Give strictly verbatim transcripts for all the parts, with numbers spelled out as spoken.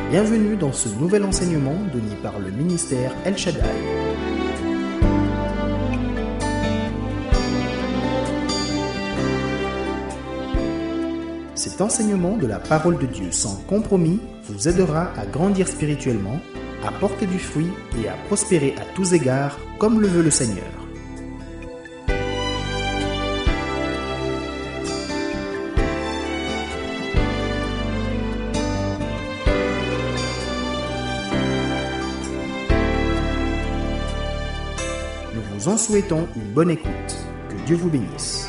Bienvenue dans ce nouvel enseignement donné par le ministère El Shaddai. Cet enseignement de la parole de Dieu sans compromis vous aidera à grandir spirituellement, à porter du fruit et à prospérer à tous égards comme le veut le Seigneur. Nous vous en souhaitons une bonne écoute. Que Dieu vous bénisse.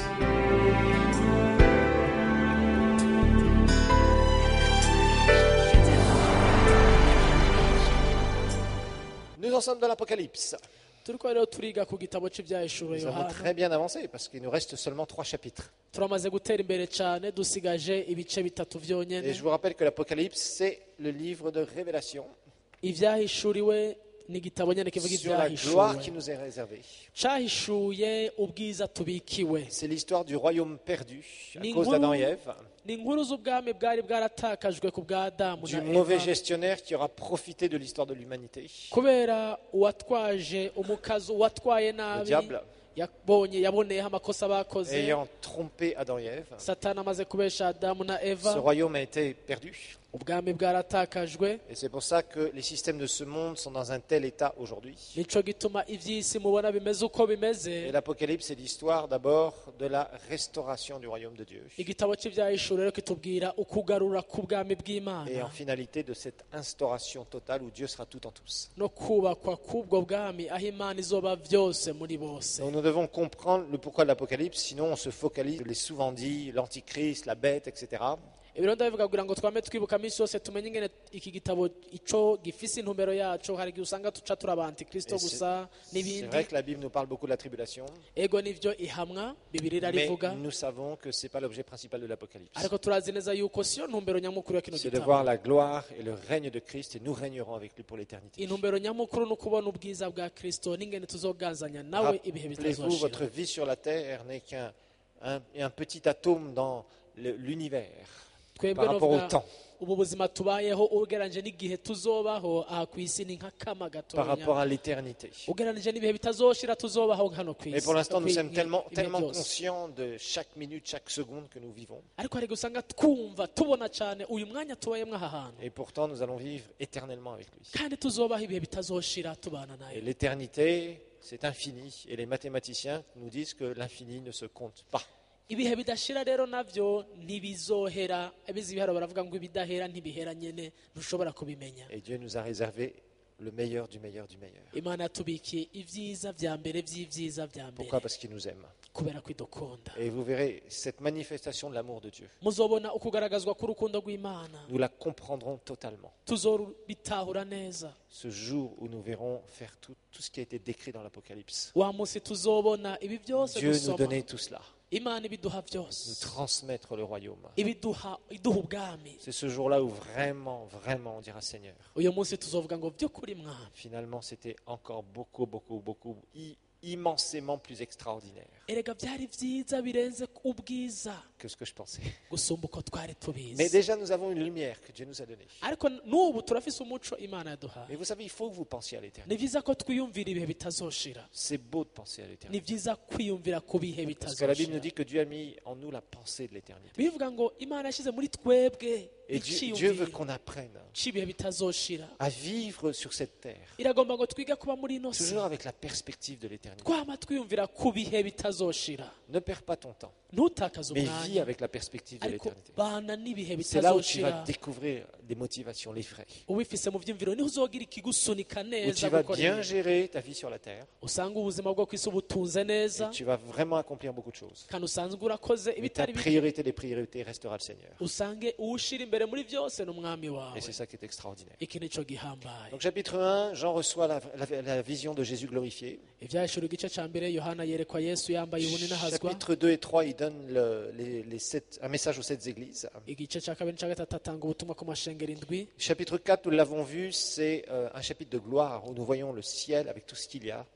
Nous en sommes dans l'Apocalypse. turiko rero turiga ku gitabo cy'ibyahishuro Nous avons Yohana très bien avancé parce qu'il nous reste seulement trois chapitres. turamaze gutera imbere cyane dusigaje ibice bitatu Et byonyine je vous rappelle que l'Apocalypse, c'est le livre de révélation ibyahishuriwe ni igitabo nyine kivuga sur la gloire qui ibyahishuwe nous est réservée. cyahishuye ubwiza tubikiwe C'est l'histoire du royaume perdu à Ni cause inkuru- d'Adam et Ève, ni inkuru z'ubwami bwari bwaratakajwe ku bwa adamu du na mauvais eva gestionnaire qui aura profité de l'histoire de l'humanité, kubera uwatwaje umukazi uwatwaye le nabi diable, yabonye yaboneyeho amakosa bakoze ayant trompé Adam et Ève. satani amaze kubesha adamu na eva Ce royaume a été perdu. ubwami bwaratakajwe Et c'est pour ça que les systèmes de ce monde sont dans un tel état aujourd'hui. nico gituma iby'isi mubona bimeze uko bimeze Et l'Apocalypse, c'est l'histoire d'abord de la restauration du royaume de Dieu. igitabo cy'ibyahishuro rero kitubwira ukugarura k'ubwami Et bw'imana en finalité de cette instauration totale où Dieu sera tout en tous. no kubakwa k'ubwo bwami aho imana izoba byose muri bose Donc nous devons comprendre le pourquoi de l'Apocalypse, sinon on se focalise sur les souvent dit, l'Antichrist, la bête, et cetera. ibiro ndabivuga kugira ngo twame twibuka minsi yose tumenye ingene iki gitabo ico gifise intumbero yaco hari igihe usanga tuca turaba antikristo Et c'est- gusa C'est n'ibindi vrai que la Bible nous parle beaucoup de la tribulation, ego nivyo ihamwa bibiri mais irarivuga nous savons que ce n'est pas l'objet principal de l'Apocalypse. ariko turazi neza yuko siyo ntumbero nyamukuru ya kino C'est de voir gitabo la gloire et le règne de Christ et nous régnerons avec lui pour l'éternité. intumbero nyamukuru ni ukubona ubwiza bwa kristo n'ingene tuzoganzanya nawe ibihe Rappelez-vous, votre bitazoshira vie sur la terre n'est qu'un un, un petit atome dans le- l'univers twebwe par rapport au novuga temps, ubu buzima tubayeho ugereranyije n'igihe tuzobaho aha ku isi ni nk'akama par rapport gatonya à l'éternité. ugereranyije n'ibihe bitazoshira tuzobaho hano ku isi Et pour l'instant, nous Kwi- sommes tellement, ibihe tellement byose. conscients de chaque minute, chaque seconde que nous vivons. ariko hari igihe usanga twumva tubona cyane uyu mwanya tubayemo aha hantu Et pourtant, nous allons vivre éternellement avec lui. kandi tuzobaho ibihe bitazoshira tubana Et nayo l'éternité, c'est infini. Et les mathématiciens nous disent que l'infini ne se compte pas. ibihe bidashira rero navyo ntibizohera abizi ibiharo baravuga ngo ibidahera ntibihera nyene ntushobora kubimenya Et Dieu nous a réservé le meilleur du meilleur du meilleur. imana yatubikiye ibyiza vya mbere vy'ivyiza vya mbere Pourquoi? Parce qu'il nous aime. kubera kwidukunda Et vous verrez cette manifestation de l'amour de Dieu. muzobona ukugaragazwa k'urukundo rw'imana Nous la comprendrons totalement. tuzobitahura neza Ce jour où nous verrons faire tout, tout ce qui a été décrit dans l'Apocalypse. wa munsi tuzobona ibi byose Dieu nous dusoma donnait tout cela. imana ibiduha Nous byose transmettre le royaume. ibiduha iduha ubwami C'est ce jour-là où vraiment, vraiment on dira Seigneur. uyu munsi tuzovuga ngo by'ukuri mwami Finalement, c'était encore beaucoup, beaucoup, beaucoup, i- immensément plus extraordinaire erega byari byiza birenze ubwiza que ce que je pensais. gusumba uko twari Mais tubizi déjà, nous avons une lumière que Dieu nous a donnée. ariko n'ubu turafise umuco imana yaduhaye Mais vous savez, il faut que vous pensiez à l'éternité. ni byiza ko twiyumvira ibihe bitazoshira C'est beau de penser à ni l'éternité. byiza kwiyumvira ku bihe Parce que la Bible nous bitazoshira dit que Dieu a mis en nous la pensée de l'éternité. bivuga ngo imana yashyize muri twebwe Et Dieu, Dieu veut icyiyumviro qu'on apprenne cy'ibihe bitazoshira à vivre sur cette terre, iragomba ngo twige kuba muri ino si toujours avec la perspective de l'éternité. twama twiyumvira ku bihe bitazoshira Ne perds pas ton temps, ntutakaze mais vis umwanya avec la perspective de ariko l'éternité. bana n'ibihe C'est là où tu vas bitazoshira découvrir des motivations, les vraies. ubifise mu byumviro niho uzogira ikigusunika Où neza tu vas gukora bien ibintu. gérer ta vie sur la terre usanga ubuzima bwo ku isi butunze et neza tu vas vraiment accomplir beaucoup de choses. kandi usanzwe urakoze Mais ta ibitari bike priorité des priorités restera le Seigneur. usange uwushira imbere muri byose ni umwami wawe Et c'est ça qui est extraordinaire. iki nico gihambaye Donc chapitre un, Jean reçoit la, la- la vision de Jésus glorifié. ibyahishura igice cya mbere yohana yerekwa yesu yambaye ubunini Chapitre deux et trois, il donne le- les, les sept- un message aux sept églises. igice cya kabiri n'icya gatatu atanga ubutumwa ku mashengero indwi Chapitre quatre, nous l'avons vu, c'est euh, un chapitre de gloire où nous voyons le ciel avec tout ce qu'il y a.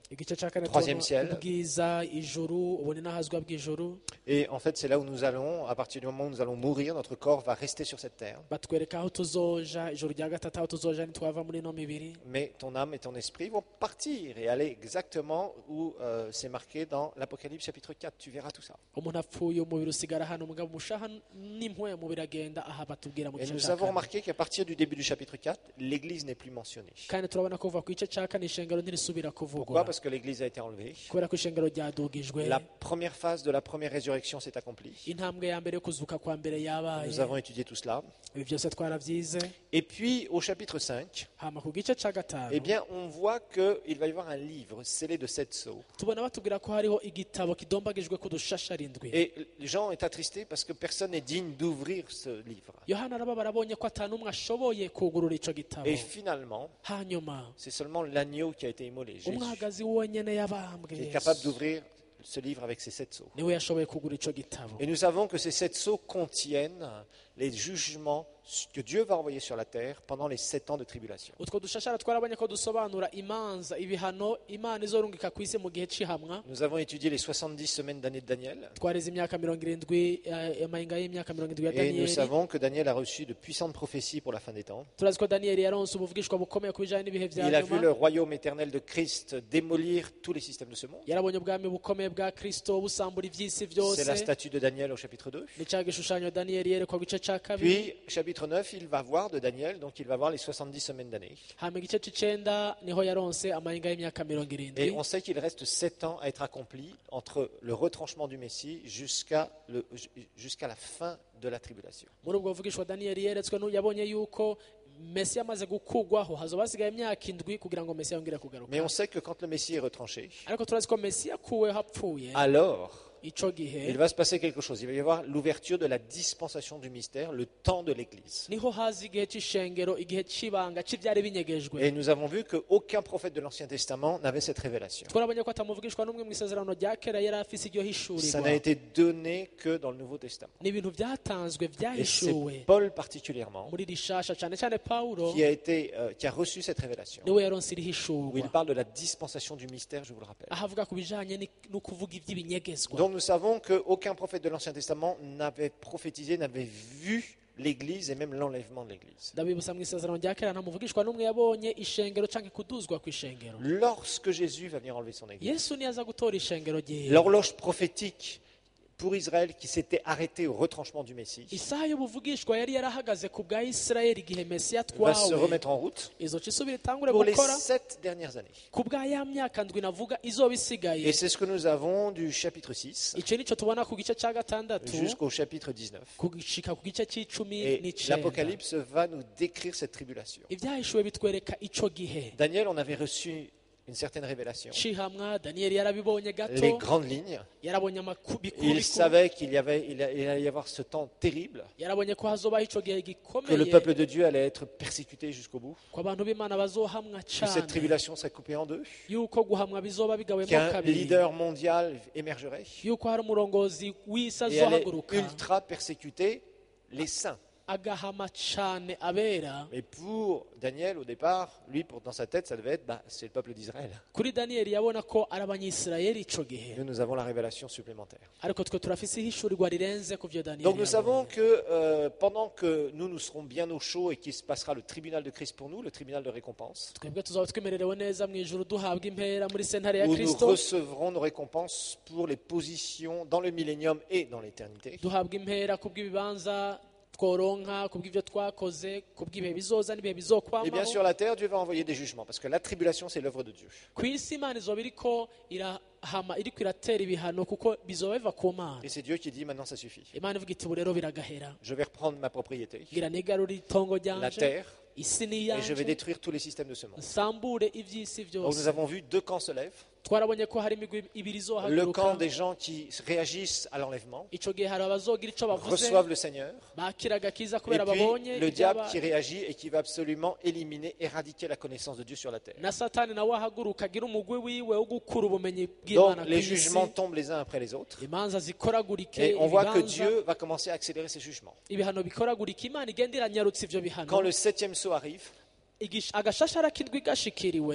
igice cya kane Troisième tubona ciel. ubwiza ijuru ubone n'ahazwa bw'ijuru Et en fait, c'est là où nous allons, à partir du moment où nous allons mourir, notre corps va rester sur cette terre. batwereka aho tuzoja ijuru rya gatatu aho tuzoja ntitwava muri ino mibiri Mais ton âme et ton esprit vont partir et aller exactement où euh, c'est marqué dans l'Apocalypse chapitre quatre. Tu verras tout ça. umuntu apfuye umubiri usigara hano umugabo umushaha n'impwemu umubiri agenda aha batubwira mu Et gice nous cya avons kane remarqué qu'à partir du début du chapitre quatre, l'Église n'est plus mentionnée. kandi turabona ko kuva ku gice cya kane ishengero ntirisubira Pourquoi? kuvugwa Parce que l'Église a été enlevée. kubera ko ishengero ryadugijwe La première phase de la première résurrection s'est accomplie. intambwe ya mbere yo kuzuka kwa mbere yabaye Nous avons étudié tout cela. ibi byose twarabyize Et puis au chapitre cinq, hama ku gice cya gatanu eh bien, on voit qu'il va y avoir un livre scellé de sept sceaux. tubona batubwira ko hariho igitabo kidombagijwe ku dushasha arindwi Et Jean est attristé parce que personne n'est digne d'ouvrir ce livre. yohana arababara abonye ko ata n'umwe ashoboye kugurura ico gitabo Et finalement, hanyuma c'est seulement l'agneau qui a été immolé, Jésus, umwagazi wonyene yabambwe qui est Yesu capable d'ouvrir ce livre avec ses sept sceaux. niwe yashoboye kugura ico gitabo Et nous savons que ces sept sceaux contiennent les jugements que Dieu va envoyer sur la terre pendant les sept ans de tribulation. utwo dushashara twarabonye ko dusobanura imanza ibihano imana izorungika ku isi mu gihe c'ihamwa Nous avons étudié les soixante-dix semaines d'année de Daniel. twareze imyaka mirongo irindwi eh, amahinga y'imyaka mirongo irindwi ya Et nous daniyeli savons que Daniel a reçu de puissantes prophéties pour la fin des temps. turazi ko daniyeli yaronse ubuvugishwa bukomeye ku bijanye n'ibihe vya Il a vu nyuma le royaume éternel de Christ démolir tous les systèmes de ce monde. yarabonye ubwami bukomeye bwa kristo busambura ivy'isi C'est vyose la statue de Daniel au chapitre deux. ni ca gishushanyo daniyeli yerekwa ku gice ca kabiri Puis, chapitre neuf, il va voir de Daniel, donc il va voir les soixante-dix semaines d'année. hama igice c'icenda niho yaronse amahinga y'imyaka mirongo Et irindwi on sait qu'il reste sept ans à être accompli entre le retranchement du Messie jusqu'à le- jusqu'à la fin de la tribulation. muri ubwo buvugishwa daniyeli yeretswe nu- yabonye yuko mesiya amaze gukugwaho hazoba hasigaye imyaka indwi kugira ngo mesiya yongere kugaruka Mais on sait que quand le Messie est retranché, ariko turazi ko mesiya akuweho apfuye alors ico gihe il va se passer quelque chose. Il va y avoir l'ouverture de la dispensation du mystère, le temps de l'Église. niho haza igihe c'ishengero igihe c'ibanga c'ivyari binyegejwe Et nous avons vu qu'aucun prophète de l'Ancien Testament n'avait cette révélation. twarabonye ko atamuvugishwa n'umwe mu isezerano rya kera yari afise iryo Ça hishurirwa n'a été donné que dans le Nouveau Testament. ni ibintu vyatanzwe Et c'est vyahishuwe Paul particulièrement muri rishasha cane cane pawulo qui a, été, euh, qui a reçu cette révélation, niwe yaronse où il irihishurwa parle de la dispensation du mystère, je vous le rappelle. aho avuga ku bijanye ni- no kuvuga ivy'ibinyegezwa Donc nous savons qu'aucun prophète de l'Ancien Testament n'avait prophétisé, n'avait vu l'Église et même l'enlèvement de l'Église. ndabibutsa mu isezerano rya kera nta muvugishwa n'umwe yabonye ishengero canke kuduzwa kw'ishengero Lorsque Jésus va venir enlever son Église, yesu niyaza gutora ishengero ryiwe l'horloge prophétique pour Israël qui s'était arrêtée au retranchement du Messie isaha y'ubuvugishwa yari yarahagaze ku bwa isirayeli igihe mesiya va se atwawe remettre en route izoca isubira itangure pour les gukora sept dernières années. ku bwa ya myaka ndwi navuga izoba isigaye Et c'est ce que nous avons du chapitre six ico nico tubona ku gice ca gatandatu jusqu'au chapitre dix-neuf. kugishika ku gice c'icumi Et n'icenda l'Apocalypse va nous décrire cette tribulation. ivyahishuwe bitwereka ico gihe Daniel, on avait reçu une certaine révélation, cihamwa daniyeli yarabibonye les gato grandes lignes. yarabonye amakuru bikuru Il bikuru savait qu'il y avait, il allait y avoir ce temps terrible, yarabonye ko hazobaho ico gihe que le gikomeye peuple de Dieu allait être persécuté jusqu'au bout, ko abantu b'imana bazohamwa que cette cane tribulation serait coupée en deux, yuko guhamwa bizoba bigawemo qu'un kabiri leader mondial émergerait yuko hari umurongozi w'isi et allait azohaguruka ultra persécuter les saints. agahama cane abera Mais pour Daniel, au départ, lui, pour, dans sa tête, ça devait être, bah, c'est le peuple d'Israël. kuri daniyeli yabona ko ari abanyisirayeli ico gihe Nous, nous avons la révélation supplémentaire. ariko twe turafise ihishurirwa rirenze ku vyo Donc daniyeli nous savons yabonye. que euh, pendant que nous, nous serons bien au chaud et qu'il se passera le tribunal de Christ pour nous, le tribunal de récompense, twebwe tuzaba twemererewe neza mu ijuru duhabwa impera muri sentare ya où nous kristo recevrons nos récompenses pour les positions dans le millénium et dans l'éternité. duhabwa impera kubw'ibibanza tworonka kubw'ivyo twakoze kubw'ibihe bizoza n'ibihe Et bien bizokwamaho sur la terre, Dieu va envoyer des jugements, parce que la tribulation, c'est l'œuvre de Dieu. ku isi imana izoba iriko irahama iriko iratera ibihano kuko bizoba biva ku mana Et c'est Dieu qui dit, maintenant ça suffit. imana ivuga iti ubu rero biragahera Je vais reprendre ma propriété, ngira nigarure itongo la ryanje terre, isi ni et je vais iyanje détruire tous les systèmes de ce monde. nsambure ivy'isi Donc nous vyose avons vu deux camps se lèvent. twarabonye ko hari imigwi ibiri Le camp izohaguruka des gens qui réagissent à l'enlèvement, ico gihe hari abazogira ico bavuze reçoivent le Seigneur, bakira agakiza et kubera babonye puis le diable ibyabaye. qui réagit et qui va absolument éliminer, éradiquer la connaissance de Dieu sur la terre. na satani nawe ahaguruka agira umugwi wiwe wo gukura ubumenyi Donc bw'imana ku les isi jugements tombent les uns après les autres, imanza zikoragurike et on voit que ibibanza Dieu va commencer à accélérer ses jugements. ibihano bikoragurika imana igenda iranyarutsa ivyo bihano Quand le septième sceau arrive, Igish- agashashara k'indwi gashikiriwe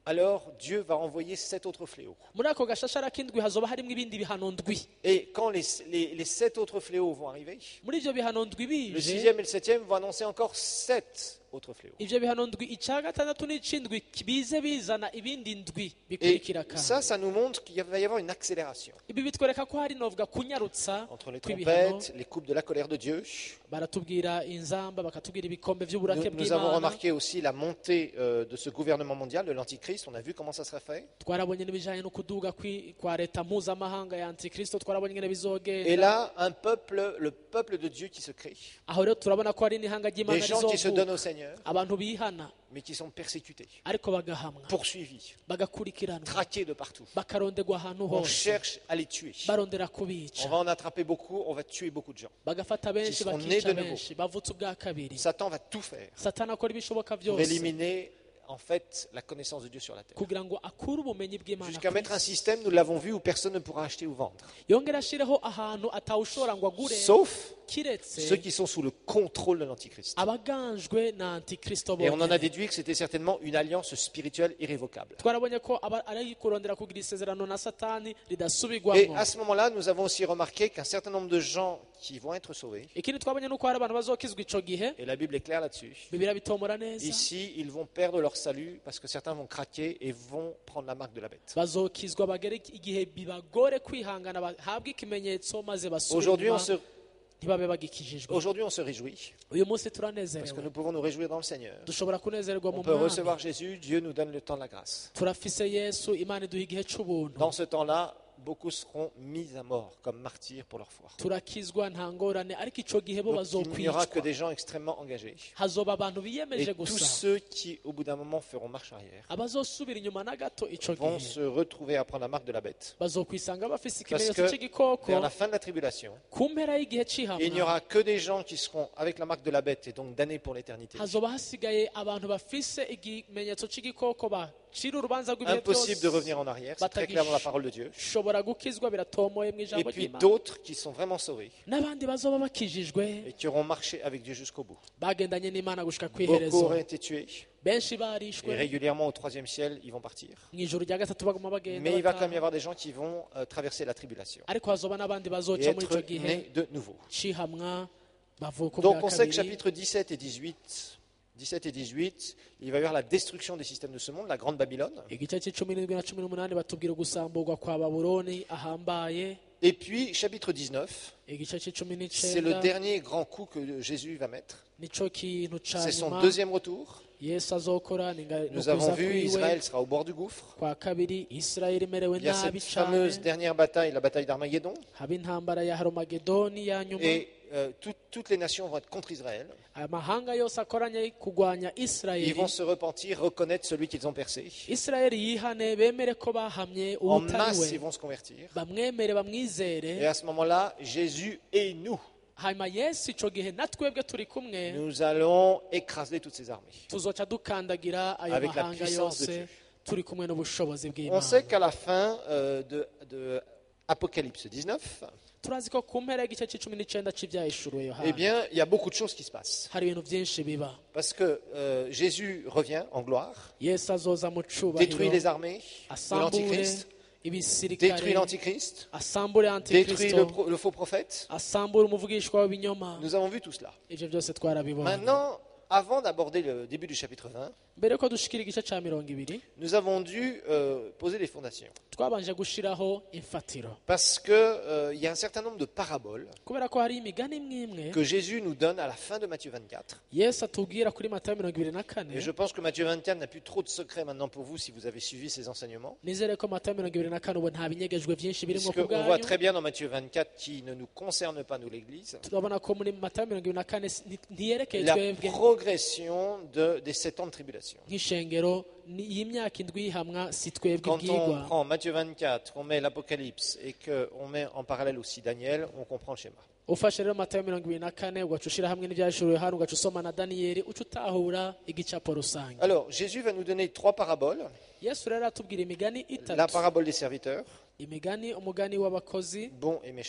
alors Dieu va envoyer sept autres fléaux. muri ako gashashara k'indwi hazoba harimo ibindi bihano ndwi. Et quand les, les, les sept autres fléaux vont arriver, muri ivyo bihano ndwi le bije sixième et le septième vont annoncer encore sept autres fléaux. ivyo bihano ndwi ica gatandatu n'icindwi bize bizana ibindi ndwi Et bikurikira ça, kandi ça nous montre qu'il va y avoir une accélération ibi bitwereka ko hari novuga kunyarutsa entre les kw'ibihano. trompettes, les coupes de la colère de Dieu. baratubwira inzamba bakatubwira ibikombe Nous, vy'uburake nous avons bw'Imana. remarqué aussi la montée euh, de ce gouvernement mondial, de l'Antichrist. On a vu comment ça sera fait. twarabonye n'ibijanye no kuduga kwi- kwa leta mpuzamahanga ya antikristo, twarabonye ingene Et bizogenda. là, un peuple, le peuple de Dieu qui se crée. aho rero turabona ko hari n'ihanga Des ry'Imana gens qui se donnent rizovuka, au Seigneur, abantu bihana mais qui sont persécutés, ariko bagahamwa, poursuivis, bagakurikiranwa, traqués de partout. bakarondegwa ahantu On hose, cherche à les tuer. barondera On kubica, va en attraper beaucoup, on va tuer beaucoup de gens. bagafata benshi, qui seront nés bakica de nouveau. benshi, bavutse ubwa kabiri. Satan va tout faire satani akora ibishoboka pour byose éliminer en fait la connaissance de Dieu sur la terre. kugira ngo akure ubumenyi bw'Imana Jusqu'à ku mettre un isi. système, nous l'avons vu, où personne ne pourra acheter ou vendre. yongera ashireho ahantu atawushobora ngo agure Sauf kiretse ceux qui sont sous le contrôle de l'Antichrist. abaganjwe na antikristo Et on en a bonyene. déduit que c'était certainement une alliance spirituelle irrévocable. twarabonye ko aba- ari kurondera kugira isezerano na satani Et ridasubirwamo. à ce moment-là, nous avons aussi remarqué qu'un certain nombre de gens qui vont être sauvés, ikindi twabonye nuko hari abantu bazokizwa ico gihe, et la Bible est claire là-dessus, bibira bitomora neza, ici, ils vont perdre leur salut parce que certains vont craquer et vont prendre la marque de la bête. bazokizwa bagere igihe bibagore kwihangana bahabwe ikimenyetso maze basubire Aujourd'hui, on inyuma, se, ntibabe bagikijijwe. aujourd'hui, on se réjouit uyu munsi parce que turanezerewe, nous pouvons nous réjouir dans le Seigneur. dushobora kunezererwa mu On peut recevoir mwami. Jésus, Dieu nous donne le temps de la grâce. turafise yesu, imana iduha igihe c'ubuntu, Dans ce temps-là, beaucoup seront mis à mort comme martyrs pour leur foi. turakizwa nta ngorane, ariko ico gihe bo Donc, il n'y aura que bazokwicwa, des gens extrêmement engagés. hazoba abantu Et biyemeje tous gusa, ceux qui, au bout d'un moment, feront marche arrière, abazosubira inyuma na gato ico vont gihe se retrouver à prendre la marque de la bête. bazokwisanga bafise Parce ikimenyetso que c'igikoko. vers la fin de la tribulation, ku mpera y'igihe il n'y c'ihamwa aura que des gens qui seront avec la marque de la bête et donc damnés pour l'éternité. hazoba hasigaye abantu bafise ikimenyetso c'igikoko bacira urubanza rw'ibihe Impossible de byose, revenir en arrière, c'est très clair dans la parole de Dieu. shobora gukizwa biratomoye mu Et ijambo puis ry'Imana. d'autres qui sont vraiment sauvés n'abandi bazoba bakijijwe et qui auront marché avec Dieu jusqu'au bout. bagendanye n'Imana gushika Beaucoup kw'iherezo, auraient été tués benshi et barishwe, régulièrement au troisième ciel, ils vont partir. mu ijuru rya gatatu baguma bagenda Mais il va quand même y bataha. avoir des gens qui vont euh, traverser la tribulation ariko hazoba n'abandi et bazoca muri ico être gihe nés de nouveau. c'ihamwa bavuka Donc ubwa on sait que kabiri. chapitres dix-sept et dix-huit, dix-sept et dix-huit, il va y avoir la destruction des systèmes de ce monde, la grande Babylone. igice c'icumi n'indwi na cumi n'umunani batubwira gusamburwa kwa babuloni ahambaye. Et puis chapitre dix-neuf, igice c'icumi c'est le n'icenda dernier grand coup que Jésus va mettre. nico kintu ca C'est son nyuma deuxième retour. yesu azokora ni nga- Nous no avons kuza vu kwiwe. Israël sera au bord du gouffre. kwa kabiri isirayeli imerewe Il y a nabi cette fameuse cane, dernière bataille, la bataille d'Armageddon. haba intambara ya haromagedoni ya nyuma, Et euh, tout- toutes les nations vont être contre Israël. amahanga yose akoranye kugwanya Ils isirayeli. vont se repentir, reconnaître celui qu'ils ont percé. isirayeli yihane bemere ko bahamye En ubutari masse, we, ils vont se convertir. bamwemere Et bamwizere, à ce moment-là, Jésus et nous, hanyuma yesu ico gihe na twebwe turi kumwe nous allons écraser toutes ces armées. tuzoca dukandagira ayo Avec la mahanga puissance de yose Dieu. turi kumwe n'ubushobozi On bw'Imana. sait qu'à la fin euh, de, de Apocalypse dix-neuf, turazi ko ku mpera y'igice c'icumi n'icenda c'ivyahishuriwe eh yohana bien, il y a beaucoup de choses qui se passent. hari ibintu vyinshi biba. Parce que euh, Jésus revient en gloire, yesu azoza mu détruit cubahiro, les armées de asambure l'Antichrist, ibisirikare, détruit l'Antichrist, asambure détruit le, antikristo, pro- le faux prophète. asambure umuvugishwa w'ibinyoma. Nous avons vu tout cela. ivyo byose twarabibonye. Maintenant, avant d'aborder le début du chapitre vingt, mbere ko dushikira igice ca mirongo ibiri nous avons dû euh, poser des fondations. twabanje gushiraho imfatiro, Parce qu'il euh, y a un certain nombre de paraboles kubera ko hari imigani imwe imwe que Jésus nous donne à la fin de Matthieu vingt-quatre. yesu atubwira kuri matayo mirongo ibiri na kane. Et je pense que Matthieu vingt-quatre n'a plus trop de secrets maintenant pour vous si vous avez suivi ces enseignements. nizere ko matayo mirongo ibiri na kane ubu nta binyegejwe vyinshi birimwo ku Puisqu'on voit bwanyu. très bien dans Matthieu vingt-quatre qui ne nous concerne pas, nous l'Église, turabona ko muri matayo mirongo ibiri na kane nti- ntiyerekeye la twebwe progression de, des sept ans de tribulation. nk'ishengero ni- y'imyaka indwi y'ihamwa, si twebwe Quand on ibyigwa. prend Matthieu vingt-quatre, on met l'Apocalypse et qu'on met en parallèle aussi Daniel, on comprend le schéma. ufashe rero matayo mirongo ibiri na kane ugaca ushira hamwe n'ibyahishuriwe hano ugaca usoma na daniyeli uca utahura igicapo rusange. Alors, Jésus va nous donner trois paraboles. yesu rero atubwira imigani La itatu: parabole des serviteurs, imigani umugani w'abakozi bons et méchants.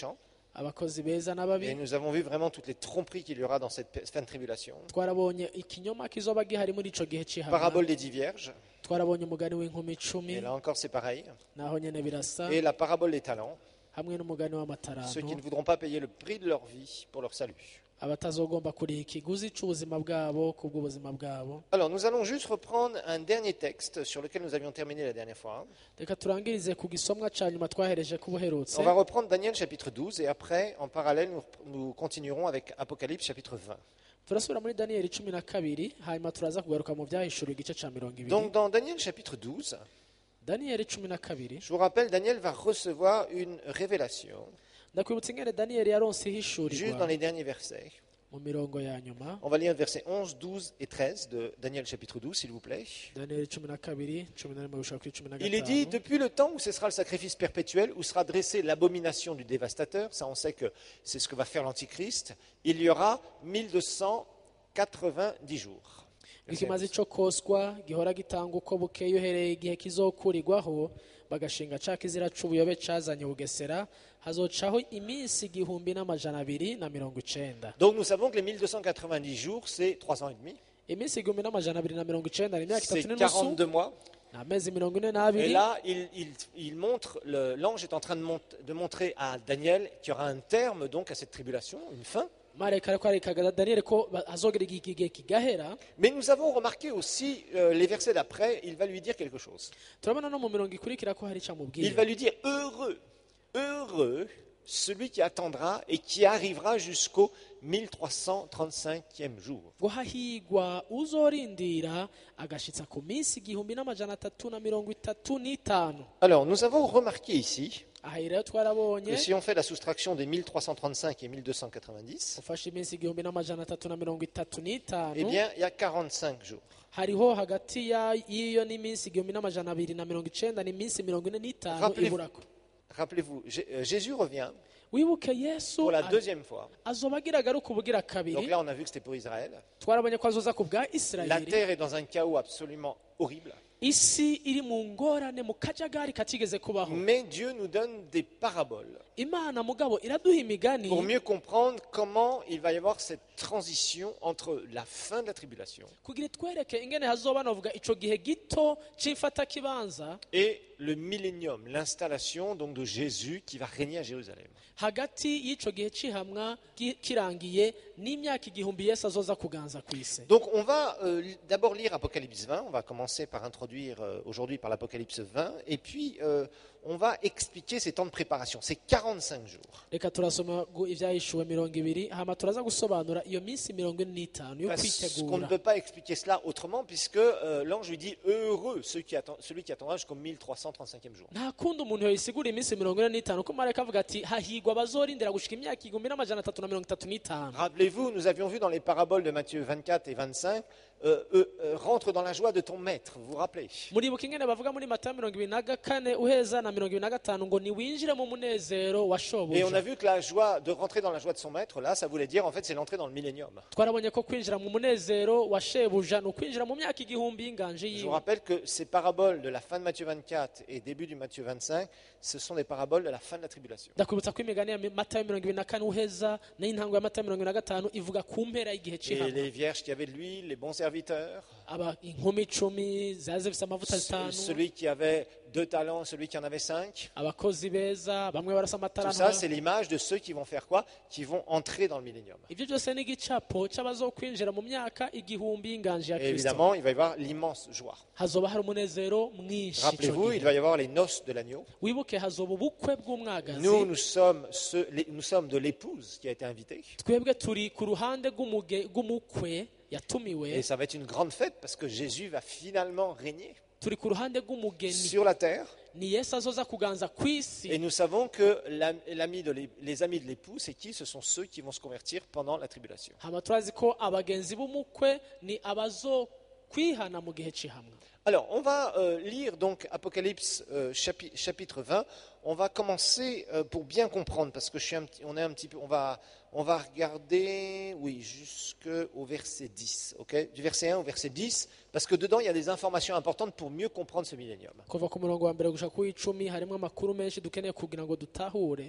abakozi beza Et n'ababi nous avons vu vraiment toutes les tromperies qu'il y aura dans cette fin de tribulation. twarabonye ikinyoma kizoba gihari muri ico gihe cy'ihamya Parabole des dix vierges, twarabonye umugani w'inkumi icumi et là encore c'est pareil. naho nyene birasa Et la parabole des talents, hamwe n'umugani ceux w'amataranto qui ne voudront pas payer le prix de leur vie pour leur salut. abatazogomba kuriha ikiguzi c'ubuzima bwabo kubw'ubuzima bwabo. Alors nous allons juste reprendre un dernier texte sur lequel nous avions terminé la dernière fois. Reka turangirize ku gisomwa ca nyuma twahereje kubuherutse. On va reprendre Daniel chapitre douze et après, en parallèle, nous, nous continuerons avec Apocalypse chapitre vingt. turasubira muri daniyeli cumi na kabiri hanyuma turaza kugaruka mu vyahishura igice ca mirongo ibiri. Donc dans Daniel chapitre douze, daniyeli cumi na kabiri je vous rappelle, Daniel va recevoir une révélation ndakwibutsa ingene daniyeli yaronse juste dans ihishurirwa les derniers versets. mu mirongo ya nyuma. On va lire versets onze, douze et treize de Daniel chapitre douze, s'il vous plaît. daniyeli cumi na kabiri cumi na rimwe gushika kuri cumi na Il est dit, gatanu. depuis le temps où cessera le sacrifice perpétuel, où sera dressée l'abomination du dévastateur, ça on sait que c'est ce que va faire l'Antichrist, il y aura mille deux cent quatre-vingt-dix jours. ikimaze ico koswa gihora gitanga uko bukeye uhereye igihe kizokurirwaho bagashinga ca kizira c'ubuyobe cazanye bugesera hazocaho iminsi igihumbi n'amajana abiri na mirongo icenda. Donc nous savons que les mille deux cent quatre-vingt-dix jours, c'est trois ans et demi, iminsi igihumbi n'amajana abiri na mirongo icenda ni imyaka c'est itatu n'inusu quarante-deux mois. ni amezi mirongo ine Et n'abiri. là, il, il- il montre, le- l'ange est en train de, mont- de montrer à Daniel qu'il y aura un terme donc à cette tribulation, une fin. marayika ariko arekaga daniyeli ko ba- hazogera iki gihe kigahera. Mais nous avons remarqué aussi euh, les versets d'après, il va lui dire quelque chose. turabona no mu mirongo ikurikira ko hari ico Il amubwira. va lui dire heureux, heureux celui qui attendra et qui arrivera jusqu'au mille trois cent trente-cinquième jour. ngo hahigwa uzorindira agashitsa ku minsi igihumbi n'amajana atatu na mirongo itatu n'itanu. Alors, nous avons remarqué ici aha rero twarabonye que si on fait la soustraction des mille trois cent trente-cinq et mille deux cent quatre-vingt-dix, ufashe iminsi igihumbi n'amajana atatu na mirongo itatu eh n'itanu bien, il y a quarante-cinq jours. hariho hagati ya- y'iyo n'iminsi igihumbi n'amajana abiri na mirongo icenda n'iminsi mirongo ine n'itanu Rappelez-vous, iburako. rappelez-vous, Jé- euh, Jésus revient wibuke yesu pour la a- deuxième fois. azoba agira agaruka ubugira Donc kabiri. là, on a vu que c'était pour Israël. twarabonye ko azoza ku bwa La isirayeli. terre est dans un chaos absolument horrible. isi iri mu ngorane mu kajagari katigeze kubaho. Mais Dieu nous donne des paraboles imana mugabo iraduha imigani pour mieux comprendre comment il va y avoir cette transition entre la fin de la tribulation kugira itwereke ingene hazoba novuga ico gihe gito c'imfata kibanza et le millénium, l'installation donc de Jésus qui va régner à Jérusalem. hagati y'ico gihe c'ihamwa gi- kirangiye n'imyaka igihumbi yesu azoza kuganza ku isi. Donc on va euh, li- d'abord lire Apocalypse vingt, on va commencer par introduire euh, aujourd'hui par l'Apocalypse vingt, et puis euh, on va expliquer ces temps de préparation, ces quarante-cinq jours. reka turasoma gu- ivyahishuwe mirongo ibiri hama turaza gusobanura iyo minsi mirongo ine n'itanu yo Parce qu'on ne kwitegura. peut pas expliquer cela autrement puisque euh, l'ange lui dit heureux ceux qui attend- celui qui attendra jusqu'au mille trois cent trente-cinquième jour. nta kundi umuntu yoyisigura iminsi mirongo ine n'itanu ko marayika avuga ati hahigwa abazorindira gushika imyaka igihumbi n'amajana atatu na mirongo itatu n'itanu. Rappelez-vous, nous avions vu dans les paraboles de Matthieu vingt-quatre et vingt-cinq, euh, euh, euh, rentre dans la joie de ton maître, vous vous rappelez. muribuka ingene bavuga muri matayo mirongo ibiri na kane uheza na mirongo ibiri na gatanu ngo niwinjire mu munezero wa Et on a shobuja. vu que la joie de rentrer dans la joie de son maître, là, ça voulait dire en fait c'est l'entrée dans le millénium. twarabonye ko kwinjira mu munezero wa shebuja ni ukwinjira mu myaka igihumbi y'inganje Je vous yiwe. rappelle que ces paraboles de la fin de Matthieu vingt-quatre et début du Matthieu vingt-cinq, ce sont des paraboles de la fin de la tribulation. ndakwibutsa ko imigani ya matayo mirongo ibiri na kane uheza n'intango ya matayo mirongo ibiri na gatanu ivuga ku mpera y'igihe Et cy'ihamwa. les vierges qui avaient de l'huile, les bons serviteurs, aba inkumi icumi zari zifite amavuta ce- zitanu, celui qui avait deux talents, celui qui en avait cinq. abakozi beza bamwe barasa Tout amataranta. ça, c'est l'image de ceux qui vont faire quoi? Qui vont entrer dans le millénium. ibyo byose ni igicapo cy'abazokwinjira mu myaka igihumbi y'inganje ya Et kristo. évidemment, il va y avoir l'immense joie. hazoba hari umunezero mwinshi ico Rappelez-vous, il gihe. va y avoir les noces de l'agneau. wibuke hazoba ubukwe bw'umwagazi. Nous, nous sommes, ceux- les- nous sommes de l'épouse qui a été invitée. twebwe turi ku ruhande rw'umuge- rw'umukwe yatumiwe. Et ça va être une grande fête parce que Jésus va finalement régner turi ku ruhande rw'umugeni sur la terre. ni yesu azoza kuganza ku isi. Et nous savons que l'am- l'ami de l'é- les amis de l'époux, c'est qui? Ce sont ceux qui vont se convertir pendant la tribulation. hama turazi ko abagenzi b'umukwe ni abazokwihana mu gihe cy'ihamwa. Alors, on va euh, lire donc Apocalypse euh, chapi- chapitre vingt. On va commencer euh, pour bien comprendre, parce que je suis un petit- on est un petit peu, on va, on va regarder, oui, jusqu'au verset dix, ok, du verset un au verset dix, parce que dedans il y a des informations importantes pour mieux comprendre ce millénium. kuva ku murongo wa mbere gushika ku icumi harimo amakuru menshi dukeneye kugira ngo dutahure.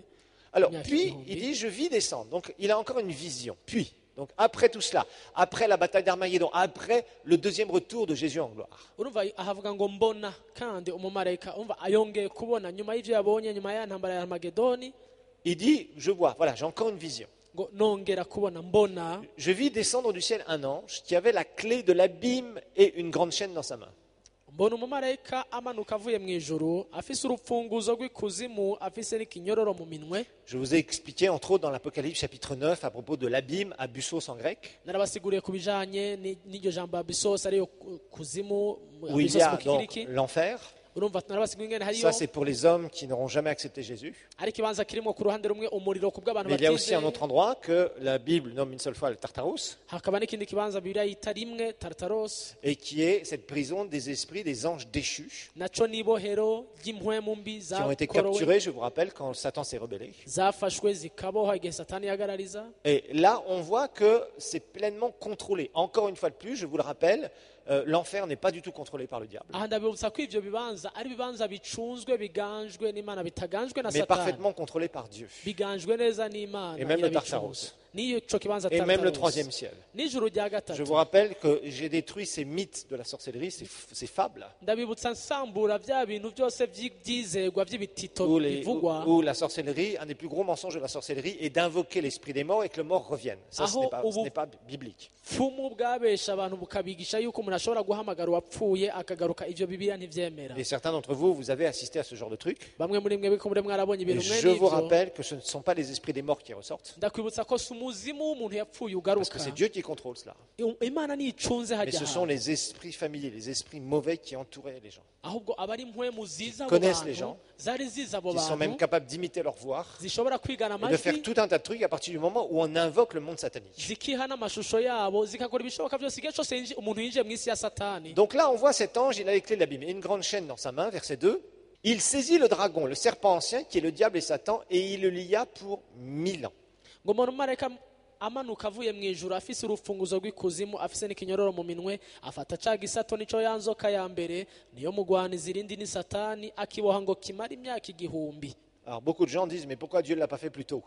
Alors, imyaka puis, igihumbi. il dit, je vis descendre. Donc, il a encore une vision. Puis, donc après tout cela, après la bataille d'Armageddon, après le deuxième retour de Jésus en gloire, urumva ahavuga ngo mbona kandi umumarayika umva ayongeye kubona nyuma y'ivyo yabonye nyuma ya ntambara ya Armagedoni il dit, je vois, voilà, j'ai encore une vision. ngo nongera kubona mbona Je vis descendre du ciel un ange qui avait la clé de l'abîme et une grande chaîne dans sa main. mbona umumarayika amanuka avuye mu ijuru afise urufunguzo rw'ikuzimu afise n'ikinyororo mu minwe. Je vous ai expliqué, entre autres, dans l'Apocalypse chapitre neuf, à propos de l'abîme, abyssos en grec, Narabasiguriye ku bijanye ni- n'iryo jambo abisos ariyo ku- kuzimu où il abisos y a mu donc kigiriki. l'enfer. urumva narabasiguriye ingene hariyo Ça, c'est pour les hommes qui n'auront jamais accepté Jésus. ari ikibanza kirimo ku ruhande rumwe umuriro ku bw'abantu Mais il y a aussi un batizeye, autre endroit que la Bible nomme une seule fois le Tartarus, hakaba n'ikindi kibanza bibiliya yita rimwe tartaros et qui est cette prison des esprits, des anges déchus, naco n'ibohero ry'impwemu mbi qui ont été zakorowe capturés, je vous rappelle, quand Satan s'est rebellé. zafashwe zikabohwa igihe satani yagarariza. Et là, on voit que c'est pleinement contrôlé. Encore une fois de plus, je vous le rappelle, euh, l'enfer n'est pas du tout contrôlé par le diable, aha ndabibutsa ko ivyo bibanza ari ibibanza bicunzwe biganjwe n'imana bitaganjwe na mais satani parfaitement contrôlé par Dieu. biganjwe neza n'imana Et même le irabicuruza. Tartarus. n'ico kibanza Et même le Tartarus. troisième ciel. n'ijuru rya Je gatatu vous rappelle que j'ai détruit ces mythes de la sorcellerie, ces, f- ces fables, ndabibutsa nsambura vya bintu byose vy'ivyizerwa vy'ibitito où, les- bivugwa où- où la sorcellerie, un des plus gros mensonges de la sorcellerie est d'invoquer l'esprit des morts et que le mort revienne. Ça, ce Aho n'est pas, ce ubu- n'est pas biblique. pfumu bwabesha abantu bukabigisha yuko umuntu ashobora guhamagara uwapfuye akagaruka. Ivyo bibiliya ntivyemera. Et certains d'entre vous, vous avez assisté à ce genre de truc. bamwe muri mwe biko muri mwarabonye Et ibintu mwe je vous n'ivyo. rappelle que ce ne sont pas les esprits des morts qui ressortent, ndakwibutsa ko si umuzimu w'umuntu yapfuye parce ugaruka. que c'est Dieu qui contrôle cela. imana niyicunze Mais hajya ce sont hantu. les esprits familiers, les esprits mauvais qui entouraient les gens, ahubwo abari impwemu ziza abo connaissent les bantu gens, zari ziza abo qui sont même bantu capables d'imiter leur voix zishobora kwigana et de faire amajwi tout un tas de trucs à partir du moment où on invoque le monde satanique. zikiha n'amashusho yabo zikakora ibishoboka byose igihe cyose yinji- umuntu yinjiye mu isi ya satani. Donc là, on voit cet ange, il a les clés de l'abîme et une grande chaîne dans sa main, verset deux. Il saisit le dragon, le serpent ancien, qui est le diable et Satan, et il le lia pour mille ans. ngo umuntu umarayika amanuka avuye mu ijuru afise urufunguzo rw'ikuzimu afise n'ikinyororo mu minwe afata ca gisato nico ya nzoka ya mbere niyo mugwaniza irindi ni satani akiboha ngo kimara imyaka igihumbi. Alors beaucoup de gens disent, mais pourquoi Dieu ne l'a pas fait plus tôt?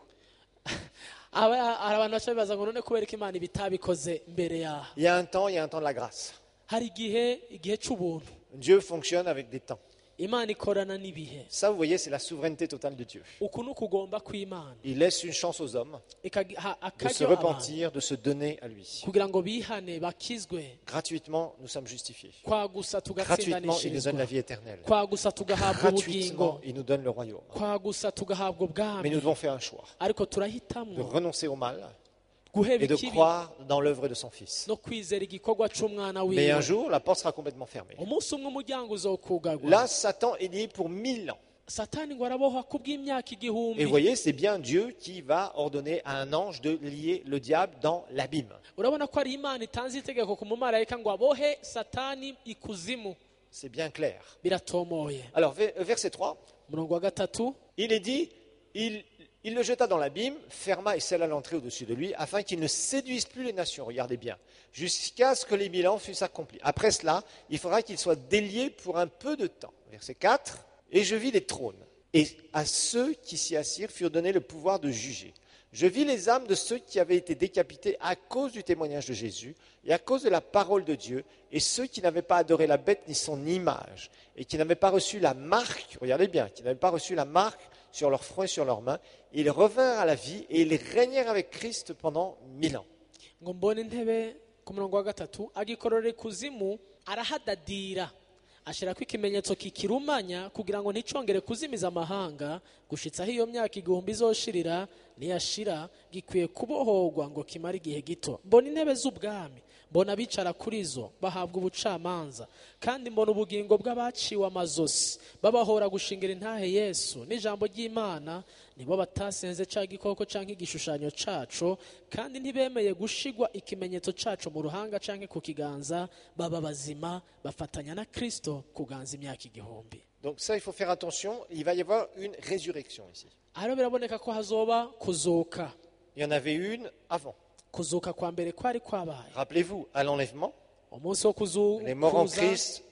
Aba- hari abantu baca bibaza ngo none kubera ko imana ibitabikoze mbere yaha. Il y a un temps, il y a un temps de la grâce. hari igihe igihe c'ubuntu Dieu fonctionne avec des temps. imana ikorana n'ibihe. Ça, vous voyez, c'est la souveraineté totale de Dieu. uku ni ukugomba kw'imana Il laisse une chance aux hommes ikaha de se akaryo abantu repentir, de se donner à lui. kugira ngo bihane bakizwe. Gratuitement, nous sommes justifiés. kwa gusa Gratuitement, il nous donne la tugatsindanishirizwa, vie éternelle. kwa gusa tugahabwa ubugingo, Gratuitement, il nous donne le royaume. kwa gusa tugahabwa Mais nous ubwami. devons faire un choix, ariko de turahitamwo renoncer au mal guheba et de ikibi croire dans l'œuvre de son Fils. no kwizera igikorwa c'umwana Mais un wiwe. jour, la porte sera complètement fermée. umunsi umwe umuryango uzokugagwa. Là, Satan est lié pour mille ans. satani ngo arabohwa kubw'imyaka Et igihumbi. vous voyez, c'est bien Dieu qui va ordonner à un ange de lier le diable dans l'abîme. urabona ko ari imana itanze itegeko ku mumarayika ngo abohe satani ikuzimu. C'est bien clair. biratomoye. Alors, ve- verset trois, umurongo wa gatatu il est dit, il, il le jeta dans l'abîme, ferma et scella l'entrée au-dessus de lui, afin qu'il ne séduise plus les nations, regardez bien, jusqu'à ce que les mille ans fussent accomplis. Après cela, il faudra qu'il soit délié pour un peu de temps. Verset quatre, et je vis les trônes, et à ceux qui s'y assirent furent donnés le pouvoir de juger. Je vis les âmes de ceux qui avaient été décapités à cause du témoignage de Jésus et à cause de la parole de Dieu, et ceux qui n'avaient pas adoré la bête ni son image, et qui n'avaient pas reçu la marque, regardez bien, qui n'avaient pas reçu la marque sur leur front et sur leurs mains. Ils revinrent à la vie et ils régnèrent avec Christ pendant mille ans. ngo mbone intebe ku murongo wa gatatu agikorora ikuzimu arahadadira ashirako ikimenyetso kikirumanya kugira ngo nticongere kuzimiza amahanga gushitsa aho iyo myaka igihumbi izoshirira niyashira gikwiye kubohorwa ngo kimare igihe gito. mbona intebe z'ubwami, mbona abicara kuri zo bahabwa ubucamanza, kandi mbona ubugingo bw'abaciwe amazosi babahora gushingira intahe Yesu n'ijambo ry'Imana. nibo batasenze ca gikoko canke igishushanyo caco, kandi ntibemeye gushigwa ikimenyetso caco mu ruhanga canke ku kiganza, baba bazima bafatanya na Kristo kuganza imyaka igihumbi. Donc ça, il faut faire attention, il va y avoir une résurrection ici. Hano biraboneka ko hazoba kuzuka. Il y en avait une avant. kuzuka kwa mbere kwari kwabaye Rappelez-vous, à l'enlèvement, umunsi wo les morts en kuzuka Christ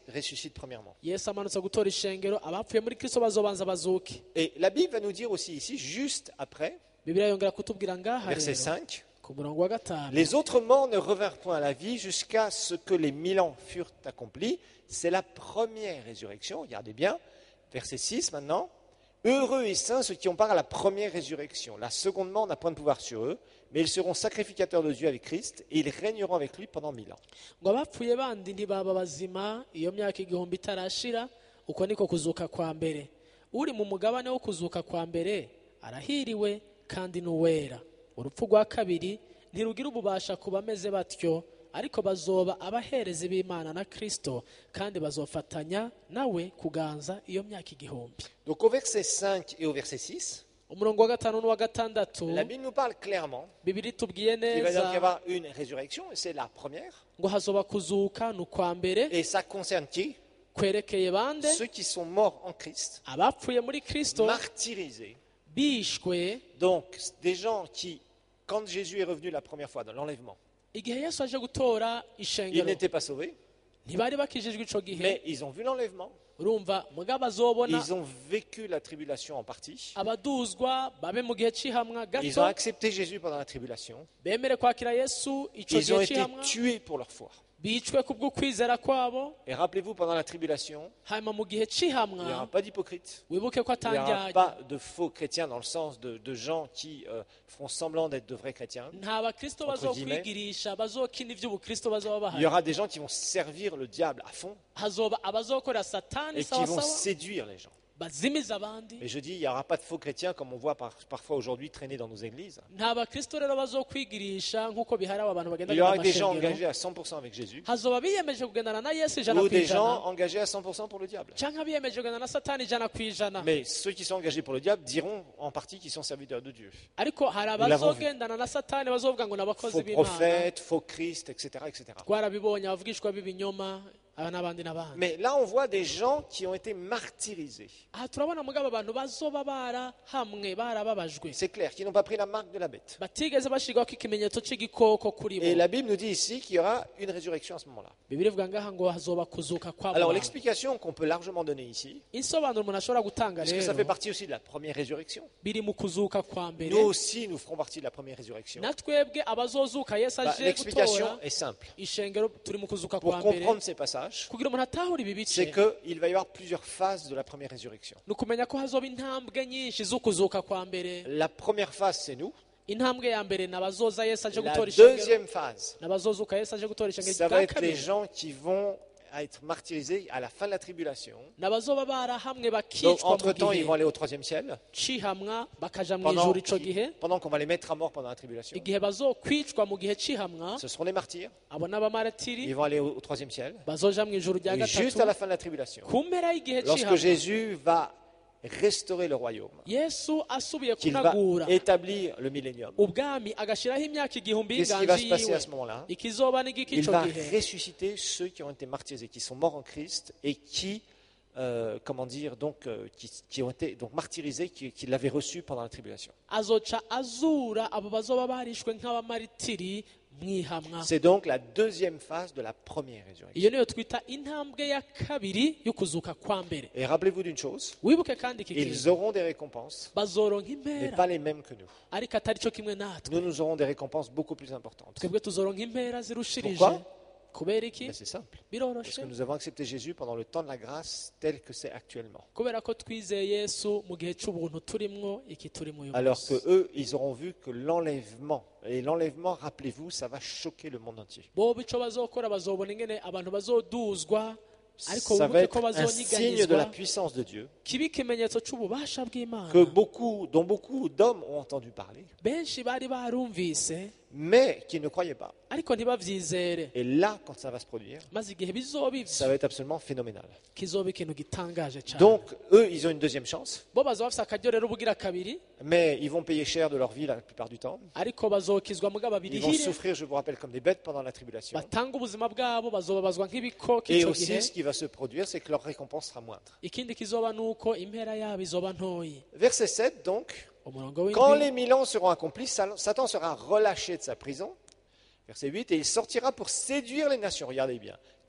ressuscite premièrement. yesu amanutse gutora ishengero abapfuye muri kristo bazobanza bazuke. Et la Bible va nous dire aussi ici, juste après, bibiliya yongera kutubwira ngaha verset rero cinq, ku murongo wa gatanu, les autres morts ne revinrent point à la vie jusqu'à ce que les mille ans furent accomplis. C'est la première résurrection. Regardez bien, verset six maintenant. Heureux et saints ceux qui ont part à la première résurrection. La seconde mort n'a point de pouvoir sur eux, mais ils seront sacrificateurs de Dieu avec Christ et ils régneront avec lui pendant mille ans. ngo abapfuye bandi ntibaba bazima iyo myaka igihumbi itarashira. Uko niko kuzuka kwa mbere. Uri mu mugabane wo kuzuka kwa mbere arahiriwe kandi n'uwera. Urupfu rwa kabiri ntirugira ububasha ku bameze batyo, ariko bazoba abaherezi b'Imana na Kristo kandi bazofatanya nawe kuganza iyo myaka igihumbi. Donc au verset cinq et au verset six, umurongo wa gatanu n'uwa gatandatu la Bible nous parle clairement. bibiri tubwiye Il va donc y neza avoir une résurrection, et c'est la première. ngo hazoba kuzuka ni ukwa mbere. Et ça concerne qui? Kwerekeye bande? Ceux qui sont morts en Christ, Abapfuye muri Kristo martyrisés. bishwe Donc des gens qui, quand Jésus est revenu la première fois dans l'enlèvement, igihe Yesu aje gutora ils ishengero n'étaient pas sauvés, ntibari bakijijwe ico gihe. mais ils ont vu l'enlèvement. Urumva mugabo azobona Ils ont vécu la tribulation en partie. abaduzwa babe mu gihe c'ihamwa Ils ont gato accepté Jésus pendant la tribulation. bemere kwakira Yesu ico Ils ont gihe été c'ihamwa tués pour leur foi. bicwe kubwo kwizera kwabo. Et rappelez-vous, pendant la tribulation, Hanyuma mu gihe il n'y aura c'ihamwa pas d'hypocrites. wibuke ko Il n'y aura atandyarya, pas de faux chrétiens dans le sens de, de gens qui euh, font semblant d'être de vrais chrétiens. nta bakristo Entre guillemets. bazokwigirisha bazokina ivy'ubukristo bazoba Il bahari. y aura des gens qui vont servir le diable à fond Hazoba abazokorera satani et qui vont sawasawa séduire les gens. bazimiza abandi. Et je dis, il n'y aura pas de faux chrétiens comme on voit par- parfois aujourd'hui traîner dans nos églises. nta bakristo rero bazokwigirisha nk'uko bihari aba bantu bagenda Il y aura des gens amashengero. engagés à cent pour cent avec Jésus hazoba biyemeje kugendana na Yesu ijana ou ku des gens ijana engagés à cent pour cent pour le diable. canke abiyemeje kugendana na satani ijana ku ijana. Mais ceux qui sont engagés pour le diable diront en partie qu'ils sont serviteurs de Dieu. ariko hari Nous l'avons abazogendana na satani bazovuga ngo ni abakozi Faux b'Imana. prophètes, faux Christ, et cetera, et cetera. twarabibonye abavugishwa b'ibinyoma aba n'abandi n'abandi. Mais là, on voit des gens qui ont été martyrisés. aha turabona mugabo abantu bazoba barahamwe barababajwe C'est clair, qui n'ont pas pris la marque de la bête. batigeze bashirwako ikimenyetso c'igikoko kuri Et bo. la Bible nous dit ici qu'il y aura une résurrection à ce moment-là. bibiri ivuga ngaha ngo hazoba kuzuka kwabo Alors bantu. l'explication qu'on peut largement donner ici, insobanuro umuntu ashobora gutanga parce que ça fait rero partie aussi de la première résurrection. biri mu kuzuka kwa mbere. Nous aussi, nous ferons partie de la première résurrection. na twebwe abazozuka Yesu Bah, aje l'explication gutora est simple. ishengero turi mu kuzuka Pour kwa mbere. comprendre ces passages, kugira umuntu atahure ibi bice c'est qu'il va y avoir plusieurs phases de la première résurrection. ni ukumenya ko hazoba intambwe nyinshi z'ukuzuka kwa mbere. La première phase, c'est nous. intambwe ya mbere ni abazoza Yesu aje La gutora ishengero deuxième phase, n'abazozuka Yesu aje gutora ishengero ça va bwa être les kabiri gens qui vont être martyrisés à la fin de la tribulation. n'abazoba barahamwe Donc, bakicwa mu entre-temps, ils gihe vont aller au troisième ciel. cihamwa bakaja mu Pendant, ijuru ico gihe. pendant qu'on va les mettre à mort pendant la tribulation. igihe bazokwicwa mu gihe cihamwa Ce seront les martyrs. abo n'abamaratiri Ils vont aller au, au troisième ciel. bazoja mu ijuru rya Et juste à la gatatu fin de la tribulation, ku mpera y'igihe lorsque cihamwa Jésus va restaurer le royaume, Yesu asubiye qu'il va kunagura établir le millénium, ubwami agashiraho imyaka igihumbi qu'est-ce qui va y'inganji se passer yiwe à ce moment-là? ikizoba n'igiki Il ico va gihe ressusciter ceux qui ont été martyrisés, qui sont morts en Christ et qui, euh, comment dire, donc, euh, qui, qui ont été donc martyrisés, qui, qui l'avaient reçu pendant la tribulation. azoca azura abo bazoba barishwe nk'abamaritiri mwihamwa. C'est donc la deuxième phase de la première résurrection. iyo niyo twita intambwe ya kabiri y'ukuzuka kwa mbere. Et rappelez-vous d'une chose, wibuke kandi iki ils kintu auront des récompenses, bazoronka mais impera pas les mêmes que nous. ariko atari cyo kimwe natwe. Nous, nous aurons des récompenses beaucoup plus importantes. twebwe tuzoronka impera zirushirije. Pourquoi? kubera iki? Mais c'est simple. Parce biroroshe que nous avons accepté Jésus pendant le temps de la grâce tel que c'est actuellement. kubera ko twizeye Yesu mu gihe c'ubuntu turimwo iki turimo uyu Alors munsi. que eux, ils auront vu que l'enlèvement, et l'enlèvement, rappelez-vous, ça va choquer le monde entier. bo ico bazokora bazobona ingene abantu bazoduzwa ariko Ça va wibuke ko être un signe de la bazonyiganyizwa puissance de Dieu kiba ikimenyetso c'ububasha bw'Imana. que beaucoup, dont beaucoup d'hommes ont entendu parler, benshi bari barumvise mais qui ne croyaient pas. ariko ntibavyizere. Et là, quand ça va se produire, maze igihe bizoba ça ivyo va être absolument phénoménal. kizoba ikintu gitangaje cyane. Donc, eux, ils ont une deuxième chance, bo bazoba bafise akaryo rero bugira kabiri mais ils vont payer cher de leur vie la plupart du temps. ariko bazokizwa mugabo Ils vont babirihire souffrir, je vous rappelle, comme des bêtes pendant la tribulation. batanga ubuzima bwabo bazobabazwa nk'ibikoko Et ico aussi, gihe. ce qui va se produire, c'est que leur récompense sera moindre. ikindi kizoba nuko impera yabo izoba ntoyi. Verset sept, donc, umurongo quand w'indwi les mille ans seront accomplis, Satan sera relâché de sa prison. Verset huit, et il sortira pour séduire les nations. Regardez bien.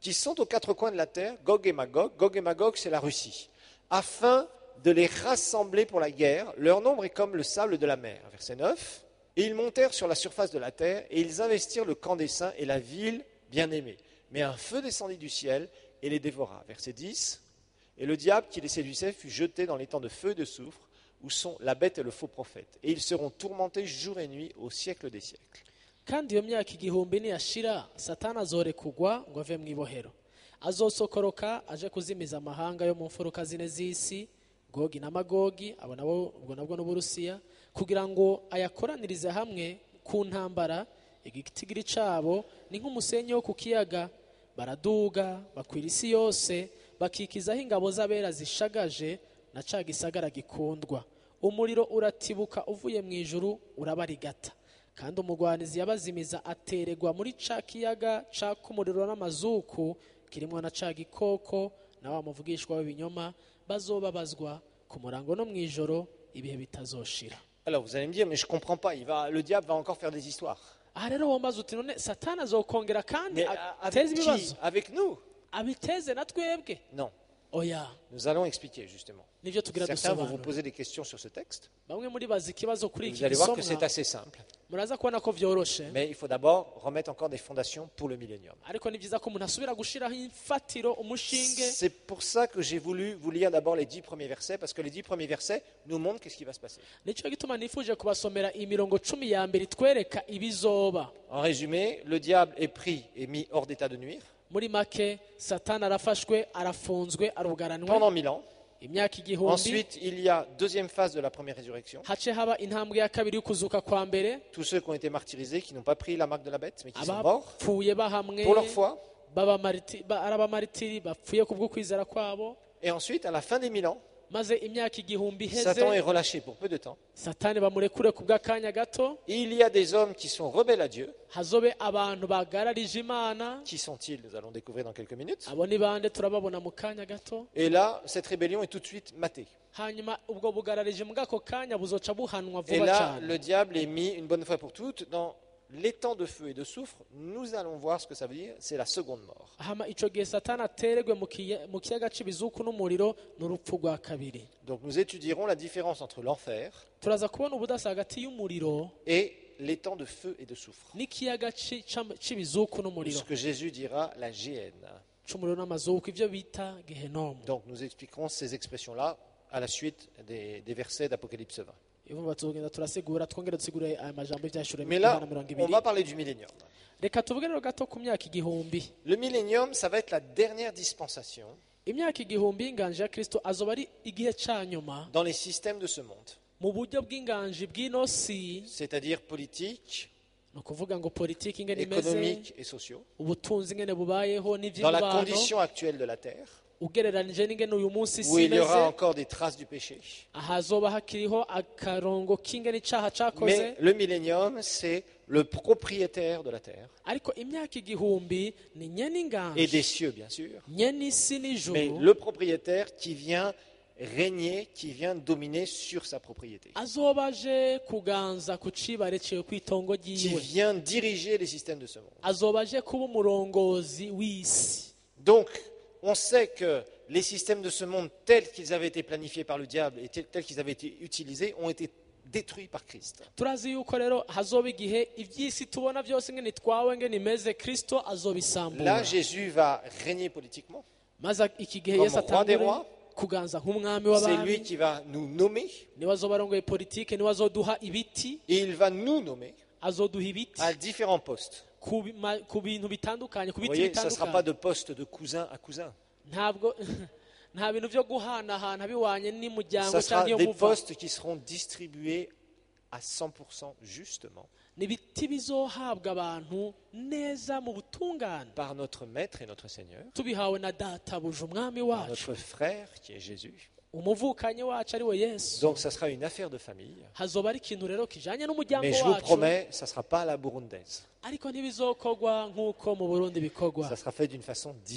qui sont aux quatre coins de la terre, Gog et Magog. Gog et Magog, c'est la Russie. Afin de les rassembler pour la guerre, leur nombre est comme le sable de la mer. Verset neuf. Et ils montèrent sur la surface de la terre, et ils investirent le camp des saints et la ville bien-aimée. Mais un feu descendit du ciel et les dévora. Verset dix. Et le diable qui les séduisait fut jeté dans les temps de feu et de soufre, où sont la bête et le faux prophète. Et ils seront tourmentés jour et nuit au siècle des siècles. kandi iyo myaka igihumbi niyashira satani azorekugwa ngo ave mu ibohero, azosokoroka aje kuzimiza amahanga yo mu mfuruka zine z'isi, Gogi na Magogi, abo nabo ubwo nabwo n'Uburusiya, kugira ngo ayakoranirize hamwe ku ntambara. Igitigiri cabo ni nk'umusenyi wo ku kiyaga, baraduga bakwira isi yose, bakikizaho ingabo z'abera zishagaje na ca gisagara gikundwa. Umuriro uratibuka uvuye mu ijuru urabarigata, kandi umugwanizi yabazimiza ateregwa muri ca kiyaga caka umuriro n'amazuku kirimwo na ca gikoko na wa muvugishwa w'ibinyoma, bazobabazwa ku murango no mw'ijoro ibihe bitazoshira. Alors vous allez me dire, mais je ne comprends pas, il va, le diable va encore faire des histoires. Aha rero wombaza uti none satani azokongera kandi Mais ateze avec qui? ibibazo Avec nous? abiteze na twebwe? Non. Oya, Nous allons expliquer justement. nivyo tugira Certains vont vous dusobanura. poser des questions sur ce texte. Bamwe muri bazi ikibazo kuri Vous iki allez voir que gisomwa, c'est assez simple. muraza kubona ko vyoroshe, Mais il faut d'abord remettre encore des fondations pour le millénium. ariko ni vyiza ko umuntu asubira gushiraho imfatiro umushinge. C'est pour ça que j'ai voulu vous lire d'abord les dix premiers versets, parce que les dix premiers versets nous montrent qu'est-ce qui va se passer. Nico gituma nifuje kubasomera imirongo cumi ya mbere itwereka ibizoba. En résumé, le diable est pris et mis hors d'état de nuire Muri make satani arafashwe, arafunzwe, arugaranwe pendant mille ans. imyaka igihumbi. Ensuite, il y a deuxième phase de la première résurrection. Hace haba intambwe ya kabiri y'ukuzuka kwa mbere, Tous ceux qui ont été martyrisés, qui n'ont pas pris la marque de la bête, mais qui sont morts abapfuye bahamwe pour leur foi. baba mariti- ba- ari abamaritiri bapfuye kubwo kwizera kwabo. Et ensuite, à la fin des mille ans, Maze imyaka igihumbi Satan est iheze, relâché pour peu de temps. satani bamurekure kubw'akanya gato. Il y a des hommes qui sont rebelles à Dieu. Hazobe abantu bagararije Imana. Qui sont-ils? Nous allons découvrir dans quelques minutes. Abo ni bande? Turababona mu kanya gato. Et là, cette rébellion est tout de suite matée. Hanyuma ubwo bugararije mu gako kanya buzoca buhanwa Et vuba là, cyane. le diable est mis une bonne fois pour toutes dans l'étang de feu et de soufre. Nous allons voir ce que ça veut dire. C'est la seconde mort. Hama ico gihe satani ateregwe mu kiya- mu kiyaga c'ibizuku n'umuriro n'urupfu rwa kabiri. Donc nous étudierons la différence entre l'enfer Turaza kubona ubudasa hagati y'umuriro et l'étang de feu et de soufre. n'ikiyaga ci- c'am- c'ibizuku Ou n'umuriro, ce que Jésus dira la géhenne. c'umuriro n'amazuku, ivyo bita gehenomu. Donc nous expliquerons ces expressions-là à la suite des, des versets d'Apocalypse vingt. Ivumva tugenda turasigura twongere dusigure aya majambo y'ivyashuro Mais là, Yohana mirongo on ibiri. va parler du millénium. Reka tuvuge rero gato ku myaka igihumbi. Le millénium, ça va être la dernière dispensation Imyaka igihumbi y'inganji ya Kristo azoba ari igihe ca nyuma dans les systèmes de ce monde, mu buryo bw'inganji bw'ino si, c'est-à-dire politiques, ni ukuvuga ngo politiki ingene imeze, économiques et sociaux, ubutunzi ingene bubayeho dans la n'ivy'imibano, condition actuelle de la terre, ugereranije n'ingene uyu munsi où isi il y aura imeze, encore des traces du péché. ahazoba hakiriho akarongo k'ingene icaha cakoze. Mais le millénium, c'est le propriétaire de la terre Ariko imyaka igihumbi ni nyene et inganji, des cieux, bien sûr, nyene isi mais n'ijuru, le propriétaire qui vient régner, qui vient dominer sur sa propriété, azoba aje kuganza ku cibare ciwe kw'itongo qui ryiwe, vient diriger les systèmes de ce monde. azoba aje kuba umurongozi w'isi. Donc, on sait que les systèmes de ce monde tels qu'ils avaient été planifiés par le diable et tels tels qu'ils avaient été utilisés ont été détruits par Christ. Turazi yuko rero hazoba igihe ivy'isi tubona vyose ngene itwawe ngene imeze, Kristo azobisambura. Là, Jésus va régner politiquement. Maze iki gihe Comme Yesu roi des atangure rois, kuganza nk'umwami c'est lui w'abami, qui va nous nommer niwe azoba arongoye politike, niwe azoduha ibiti, et il va nous nommer azoduha ibiti à différents postes. ku bi- ma- ku bintu bitandukanye, ku Vous biti voyez, ça ne sera pas bitandukanye. de poste de cousin à cousin. Ntabwo nta bintu vyo guhanahana biwanye n'umuryango Ça sera cyangwa iyo des muva. postes qui seront distribués à cent pour cent justement Ni ibiti bizohabwa abantu neza mu butungane, par notre Maître et notre Seigneur, tubihawe na databuja umwami par wacu, notre frère qui est Jésus. umuvukanyi wacu ari we Yesu. Donc ça sera une affaire de famille. Hazoba ari ikintu rero kijanye n'umuryango Mais je vous wacu, promets, ça ne sera pas à la burundaise. ariko ntibizokorwa nk'uko mu Burundi bikorwa, Ça sera fait d'une façon divine.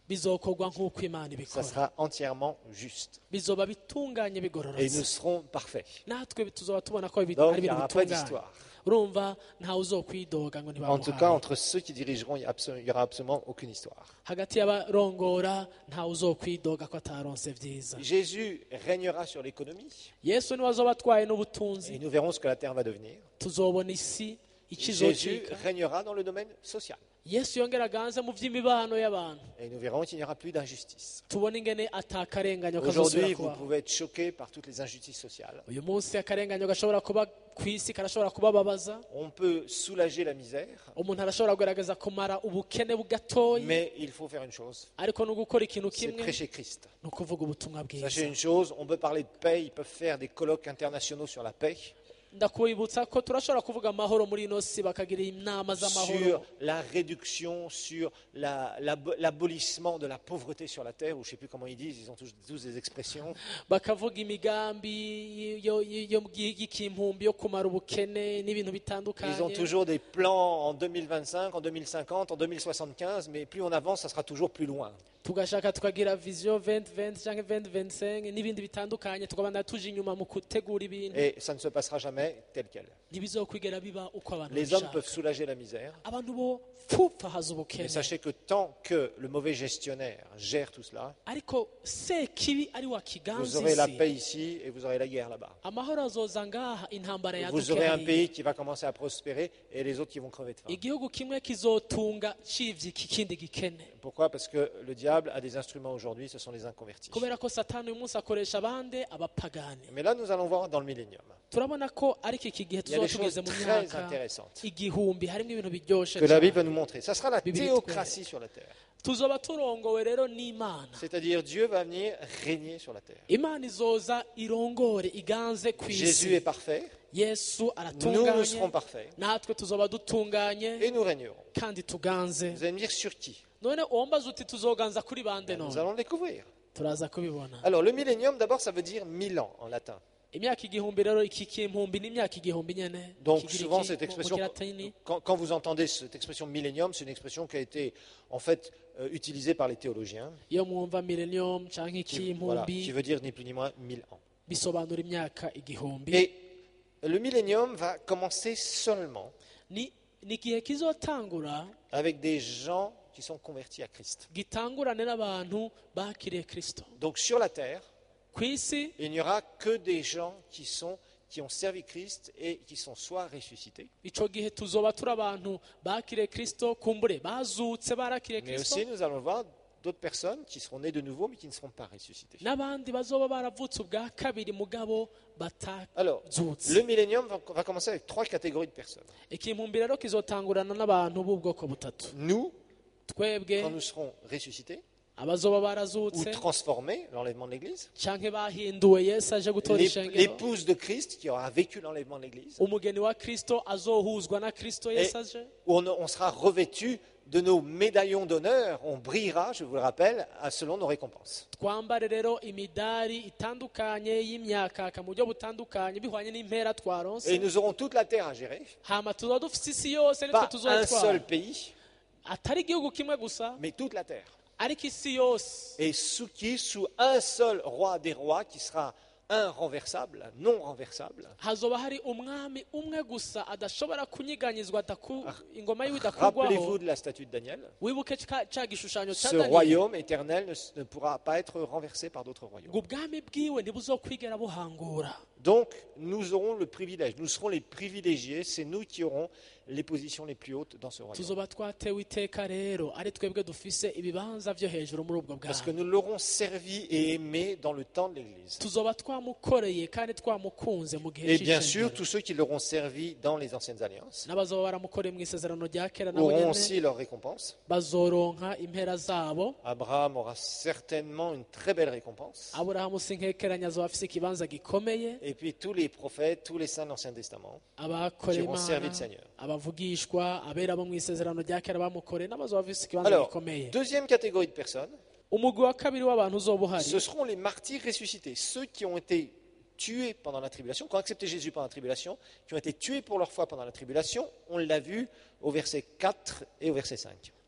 bizokorwa nk'uko imana Ça ibikora sera entièrement juste. bizoba bitunganye Et bigororotse nous serons parfaits. natwe tuzoba tubona ko ibi- Donc, ari il n'y ibintu aura pas bitunganye d'histoire. urumva ntawe uzokwidoga ngo En tout cas, ntibamuhaye entre ceux qui dirigeront, il n'y aura absolument aucune histoire. hagati y'abarongora ntawe uzokwidoga ko ataronse vyiza Jésus régnera sur l'économie yesu niwe azoba atwaye et n'ubutunzi nous verrons ce que la terre va devenir. tuzobona isi Jésus ikizocika régnera dans le domaine social yesu yongera aganze mu vy'imibano y'abantu et nous verrons qu'il n'y aura plus d'injustice. tubona ingene atakarenganyo Aujourd'hui, kazosubira vous kubaho pouvez être choqués par toutes les injustices sociales. uyu munsi akarenganyo gashobora kuba ku isi karashobora kubababaza On peut soulager la misère, umuntu arashobora kugerageza kumara ubukene bugatoyi mais il faut faire une chose, ariko no gukora ikintu c'est kimwe prêcher Christ. ni ukuvuga ubutumwa bwiza Sachez une chose, on peut parler de paix, ils peuvent faire des colloques internationaux sur la paix, ndakwibutsa ko turashobora kuvuga amahoro muri ino si bakagira inama sur z'amahoro la réduction, sur la- l'abo- l'abolissement de la pauvreté sur la terre, ou je ne sais plus comment ils disent, ils ont tous, tous des expressions. bakavuga imigambi yo- yo- yo- y'ikimpumbi yo kumara ubukene n'ibintu Ils ont bitandukanye toujours des plans en deux mille vingt-cinq, en deux mille cinquante, en deux mille soixante-quinze, mais plus on avance, ça sera toujours plus loin. tugashaka tukagira vision vingt vingt cyangwa vingt vingt-cinq n'ibindi bitandukanye tukabana tuje inyuma mu gutegura ibintu Et ça ne se passera jamais tel quel. ntibizokwigera biba uko abantu Les hommes babishaka peuvent soulager la misère, abantu bo pfupfahaza mais ubukene sachez que tant que le mauvais gestionnaire gère tout cela, ariko sekibi ari wa vous kiganza aurez la isi paix ici et vous aurez la guerre là-bas. amahoro azoza ngaha intambara Vous yaduke aurez un hariya. pays qui va commencer à prospérer et les autres qui vont crever de faim. igihugu kimwe kizotunga civye ikindi gikene Pourquoi? Parce que le diable a des instruments aujourd'hui, ce sont les inconvertis. kubera ko satani uyu munsi akoresha abandi abapagani Mais là, nous allons voir dans le millénium. turabona ko ariko iki gihe Il y a des tuzoba tugeze choses mu très myaka intéressantes igihumbi harimo ibintu biryoshe que la cyane. Bible va nous montrer. Ça sera la Bible théocratie sur la terre. tuzoba turongowe rero n'imana C'est-à-dire Dieu va venir régner sur la terre. imana izoza irongore iganze ku Jésus isi est parfait, yesu nous, nous aratunganye serons parfaits natwe tuzoba dutunganye et nous régnerons. kandi tuganze Vous allez me dire sur qui? none uwambaza uti tuzoganza kuri bande Nous none allons le découvrir. turaza kubibona Alors, le millénium, d'abord, ça veut dire mille ans en latin. imyaka igihumbi rero iki kimpumbi n'imyaka igihumbi nyene Donc, Kigira souvent, iki cette mu- mu expression, kilatini. quand, quand vous entendez cette expression millénium, c'est une expression qui a été, en fait, euh, utilisée par les théologiens, iyo mwumva millennium canke qui, voilà, qui ikimpumbi veut dire ni plus ni moins mille ans. bisobanura imyaka igihumbi Et le millénium va commencer seulement ni ni igihe kizotangura avec des gens qui sont convertis à Christ. gitangurane n'abantu bakiriye kristo Donc, sur la terre, ku isi il n'y aura que des gens qui, sont, qui ont servi Christ et qui sont soit ressuscités, ico gihe tuzoba turi abantu bakiriye kristo kumbure bazutse barakiriye mais kristo aussi nous allons voir d'autres personnes qui seront nées de nouveau mais qui ne seront pas ressuscitées. n'abandi bazoba baravutse ubwa kabiri mugabo Alors, batazutse le millénium va, va commencer avec trois catégories de personnes. ikimpumbi rero kizotangurana n'abantu b'ubwoko butatu Nous, twebwe quand nous serons ressuscités abazoba ou barazutse transformés, l'enlèvement de l'Église, canke bahinduwe yesu aje gutora l'ép- ishengero l'épouse de Christ qui aura vécu l'enlèvement de l'Église, umugeni wa kristo azohuzwa na kristo yesu aje où on, on sera revêtu de nos médaillons d'honneur, on brillera, je vous le rappelle, à- selon nos récompenses. twambare rero imidari itandukanye y'imyakaka mu buryo butandukanye bihwanye n'impera Et twaronse nous aurons toute la terre à gérer, hama tuzoba dufise isi yose nitwe pas un tuzotwara seul pays, atari igihugu kimwe gusa mais toute la terre. ariko isi yose Et sous qui? Sous un seul roi des rois qui sera inrenversable, non renversable. hazoba hari umwami umwe gusa adashobora kunyiganyizwa adaku- ingoma yiwe Rappelez-vous idakurwaho de la statue de Daniel. wibuke ca ca gishushanyo ca Ce daniyeli royaume éternel ne, s- ne pourra pas être renversé par d'autres royaumes. ngo ubwami bwiwe ntibuzokwigera buhangura Donc, nous aurons le privilège, nous serons les privilégiés, c'est nous qui aurons les positions les plus hautes dans ce royaume. tuzoba twatewe iteka rero ari twebwe dufise ibibanza vyo hejuru muri ubwo Parce que bwami nous l'aurons servi et aimé dans le temps de l'Église. tuzoba twamukoreye kandi twamukunze mu gihe Et bien sûr, c'ishengero tous ceux qui l'auront servi dans les anciennes alliances n'abazoba baramukoreye mu isezerano rya kera nabo auront nyene aussi leur récompense. bazoronka impera zabo Abraham aura certainement une très belle récompense. aburahamu sinkekeranya azoba afise ikibanza gikomeye Et puis tous les prophètes, tous les saints de l'Ancien Testament abakoreye qui auront servi imana le Seigneur. abavugishwa abera bo mu isezerano rya kera bamukoreye n'abazoba bafise ikibanza Alors, gikomeye deuxième catégorie de personnes, umugwi wa kabiri w'abantu uzoba uhari ce seront les martyrs ressuscités, ceux qui ont été tués pendant la tribulation, qui ont accepté Jésus pendant la tribulation, qui ont été tués pour leur foi pendant la tribulation. On l'a vu au verset quatre et au verset cinq.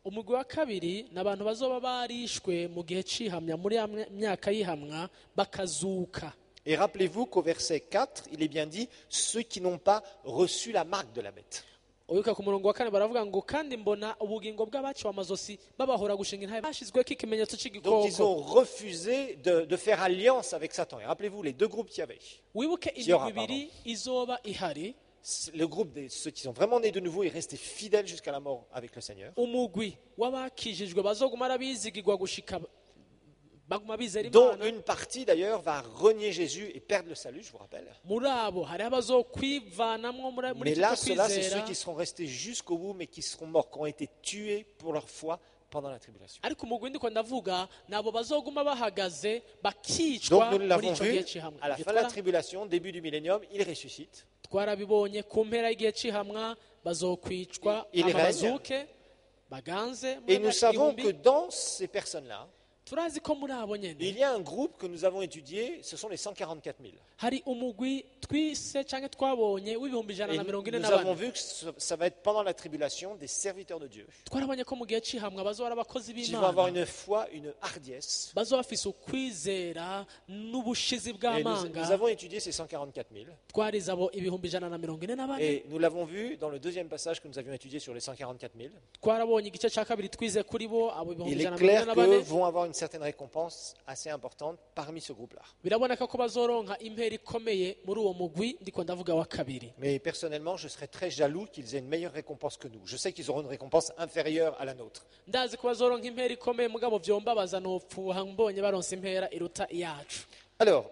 umugwi wa kabiri ni abantu bazoba barishwe mu gihe cihamya muri ya myaka yihamwa bakazuka. Et rappelez-vous qu'au verset quatre, il est bien dit « ceux qui n'ont pas reçu la marque de la bête ». Uyuka ku murongo wa kane baravuga ngo kandi mbona ubugingo bw'abaciwe amazosi babahora gushinga intahe bashizweko ikimenyetso Donc ils c'igikoko. ont refusé de, de faire alliance avec Satan. Et rappelez-vous les deux groupes qu'il y avait. Wibuke Qui aura, imigwi ibiri izoba ihari. Le groupe de ceux qui sont vraiment nés de nouveau est resté fidèle jusqu'à la mort avec le Seigneur. Umugwi w'abakijijwe bazoguma arabizigirwa gushika baguma bizera Dont Imana. une partie d'ailleurs va renier Jésus et perdre le salut, je vous rappelle. Muri abo hari abazokwivanamwo muri muri Mais icyo là, cyo ceux-là, c'est kwizera. ceux qui seront restés jusqu'au bout, mais qui seront morts, qui ont été tués pour leur foi pendant la tribulation. Ariko umugwi ndiko ndavuga nabo bazoguma bahagaze Donc bakicwa nous muri l'avons ico vu, gihe cihamwa. à la fin de la tribulation, début du millénium, il ressuscite. Twarabibonye ku mpera y'igihe cihamwa bazokwicwa Il hama règne. bazuke baganze muri Et nous myaka savons igihumbi. que dans ces personnes-là, Turazi ko muri abo nyene il y a un groupe que nous avons étudié, ce sont les cent quarante-quatre mille. hari umugwi twise canke twabonye w'ibihumbi ijana Et na nous, mirongo ine nous na avons bane. vu que ce- ça va être pendant la tribulation des serviteurs de Dieu Twarabonye ko mu gihe cihamwa bazoba ari abakozi qui vont avoir b'Imana une foi, une hardiesse. bazoba bafise ukwizera n'ubushizi Et nous, bw'amanga. nous avons étudié ces cent quarante-quatre mille. Twarize abo ibihumbi ijana na mirongo ine na bane. Et nous l'avons vu dans le deuxième passage que nous avions étudié sur les cent quarante-quatre mille. Twarabonye igice ca kabiri twize kuri bo abo ibihumbi Il est ijana na mirongo ine clair na qu'eux bane. vont avoir une certaine récompense assez importante parmi ce groupe-là. Biraboneka ko bazoronka impera ikomeye muri uwo mugwi ndiko ndavuga wa kabiri. Mais personnellement, je serais très jaloux qu'ils aient une meilleure récompense que nous. Je sais qu'ils auront une récompense inférieure à la nôtre. Ndazi ko bazoronka impera ikomeye mugabo vyombabaza nopfuha mbonye baronse impera iruta iyacu. Alors,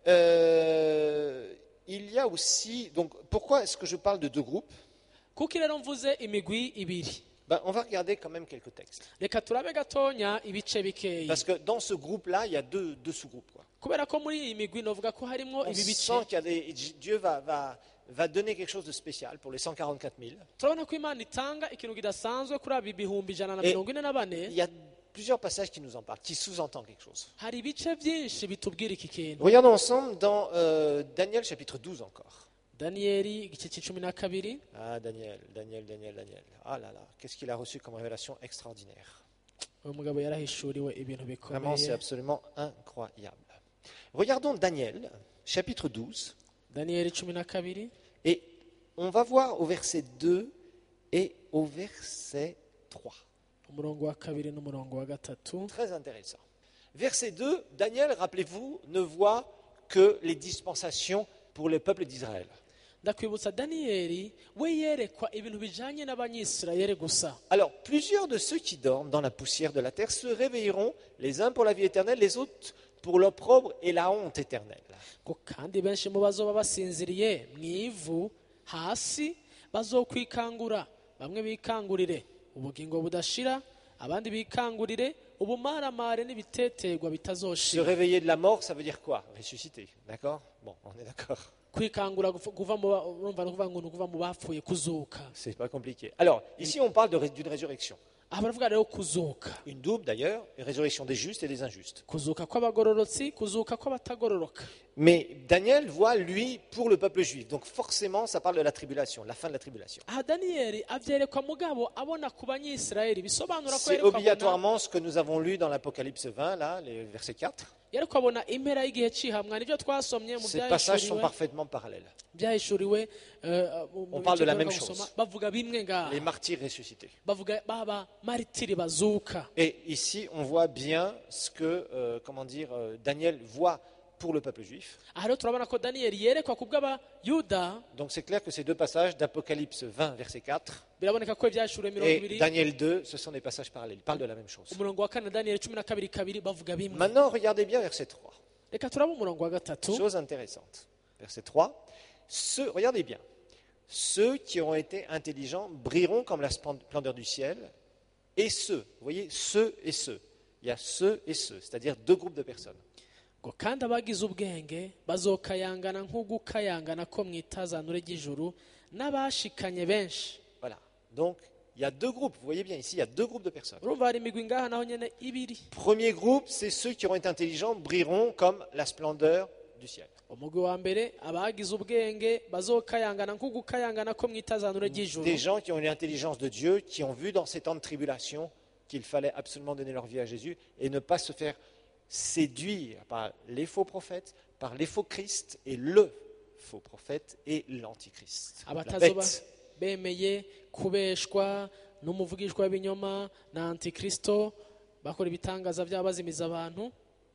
euh, il y a aussi... Donc, pourquoi est-ce que je parle de deux groupes? Kuko rero mvuze imigwi ibiri. Ben, on va regarder quand même quelques textes. Reka turabe gatonya ibice bikeyi. Parce que dans ce groupe-là, il y a deux, deux sous-groupes, quoi. Kubera ko muri iyi migwi novuga ko harimwo On ibi bice. sent qu'il y a des... Dieu va, va, va donner quelque chose de spécial pour les cent quarante-quatre mille. Turabona ko Imana itanga ikintu kidasanzwe kuri abo ibihumbi ijana na Et mirongo ine na il bane. y a plusieurs passages qui nous en parlent, qui sous-entendent quelque chose. Hari ibice byinshi bitubwira iki kintu. Regardons ensemble dans euh, Daniel chapitre douze encore. Daniyeli igice c'icumi na kabiri. Ah, Daniel, Daniel, Daniel, Daniel. Ah là là, qu'est-ce qu'il a reçu comme révélation extraordinaire. Uyu mugabo yarahishuriwe ibintu Vraiment, c'est bikomeye. absolument incroyable. Regardons Daniel, chapitre douze, Daniyeli cumi na kabiri. et on va voir au verset deux et au verset trois. Umurongo wa kabiri n'umurongo wa gatatu. Très intéressant. Verset deux, Daniel, rappelez-vous, ne voit que les dispensations pour le peuple d'Israël. Ndakwibutsa Daniyeli we yerekwa ibintu bijanye n'abanyisirayeli gusa. Alors, plusieurs de ceux qui dorment dans la poussière de la terre se réveilleront, les uns pour la vie éternelle, les autres pour l'opprobre et la honte éternelle. Ngo kandi benshi mu bazoba basinziriye mu ivu hasi bazokwikangura, bamwe bikangurire ubugingo budashira, abandi bikangurire ubumaramare n'ibitetegwa Se bitazoshira. réveiller de la mort, ça veut dire quoi? Ressusciter, d'accord? Bon, on est d'accord. Kwikangura gufu- kuva mu ba- urumva no kuvuga ngo ni ukuva mu bapfuye kuzuka. C'est pas compliqué. Alors, ici, on parle de ré- d'une résurrection. Aha baravuga rero kuzuka. Une double d'ailleurs, une résurrection des justes et des injustes. Kuzuka kw'abagororotsi, kuzuka kw'abatagororoka. Mais Daniel voit, lui, pour le peuple juif. Donc forcément, ça parle de la tribulation, la fin de la tribulation. Aha Daniyeli avyerekwa mugabo abona ku banyisirayeli bisobanura ko C'est yerekwa abona- obligatoirement ce que nous avons lu dans l'Apocalypse vingt, là, les versets quatre. yerekwa abona impera y'igihe cihamwa nivyo twasomye mu Ces passages sont byahishuriwe parfaitement parallèles. byahishuriwe eh, mu- mu On parle de la bice même duheruka chose. gusoma, bavuga bimwe ngaha Les martyrs ressuscités. bavuga baba maritiri bazuka. Et ici, on voit bien ce que, euh, comment dire, euh, Daniel voit pour le peuple juif. aha rero turabona ko Daniyeli yerekwa ku bw'abayuda. Donc c'est clair que ces deux passages d'Apocalypse vingt, verset quatre, Biraboneka ko ibyahishuriwe mirongo et ibiri Daniel deux, ce sont des passages parallèles. Ils parlent de la même chose. umurongo wa kane Daniyeli cumi na kabiri kabiri bavuga bimwe. Maintenant, regardez bien verset trois. Reka turabe umurongo wa gatatu. Chose intéressante. Verset trois. Ceux, regardez bien. Ceux qui auront été intelligents brilleront comme la splendeur du ciel. Et ceux, vous voyez, ceux et ceux. Il y a ceux et ceux, c'est-à-dire deux groupes de personnes. ngo kandi abagize ubwenge bazokayangana nk'ugukayangana ko mu itazanure ry'ijuru n'abashikanye benshi. Voilà. Donc, il y a deux groupes. Vous voyez bien ici, il y a deux groupes de personnes. urumva hari imigwi ngaha naho nyene ibiri. Premier groupe, c'est ceux qui auront été intelligents brilleront comme la splendeur du ciel. umugwi wa mbere abagize ubwenge bazokayangana nk'ugukayangana ko mu itazanure ry'ijuru. Des gens qui ont une intelligence de Dieu, qui ont vu dans ces temps de tribulation qu'il fallait absolument donner leur vie à Jésus et ne pas se faire séduire par les faux prophètes, par les faux Christ et le faux prophète et l'antichrist. La abatazoba bête. bemeye kubeshwa n'umuvugishwa w'ibinyoma na antikristo bakora ibitangaza by'abazimiza abantu.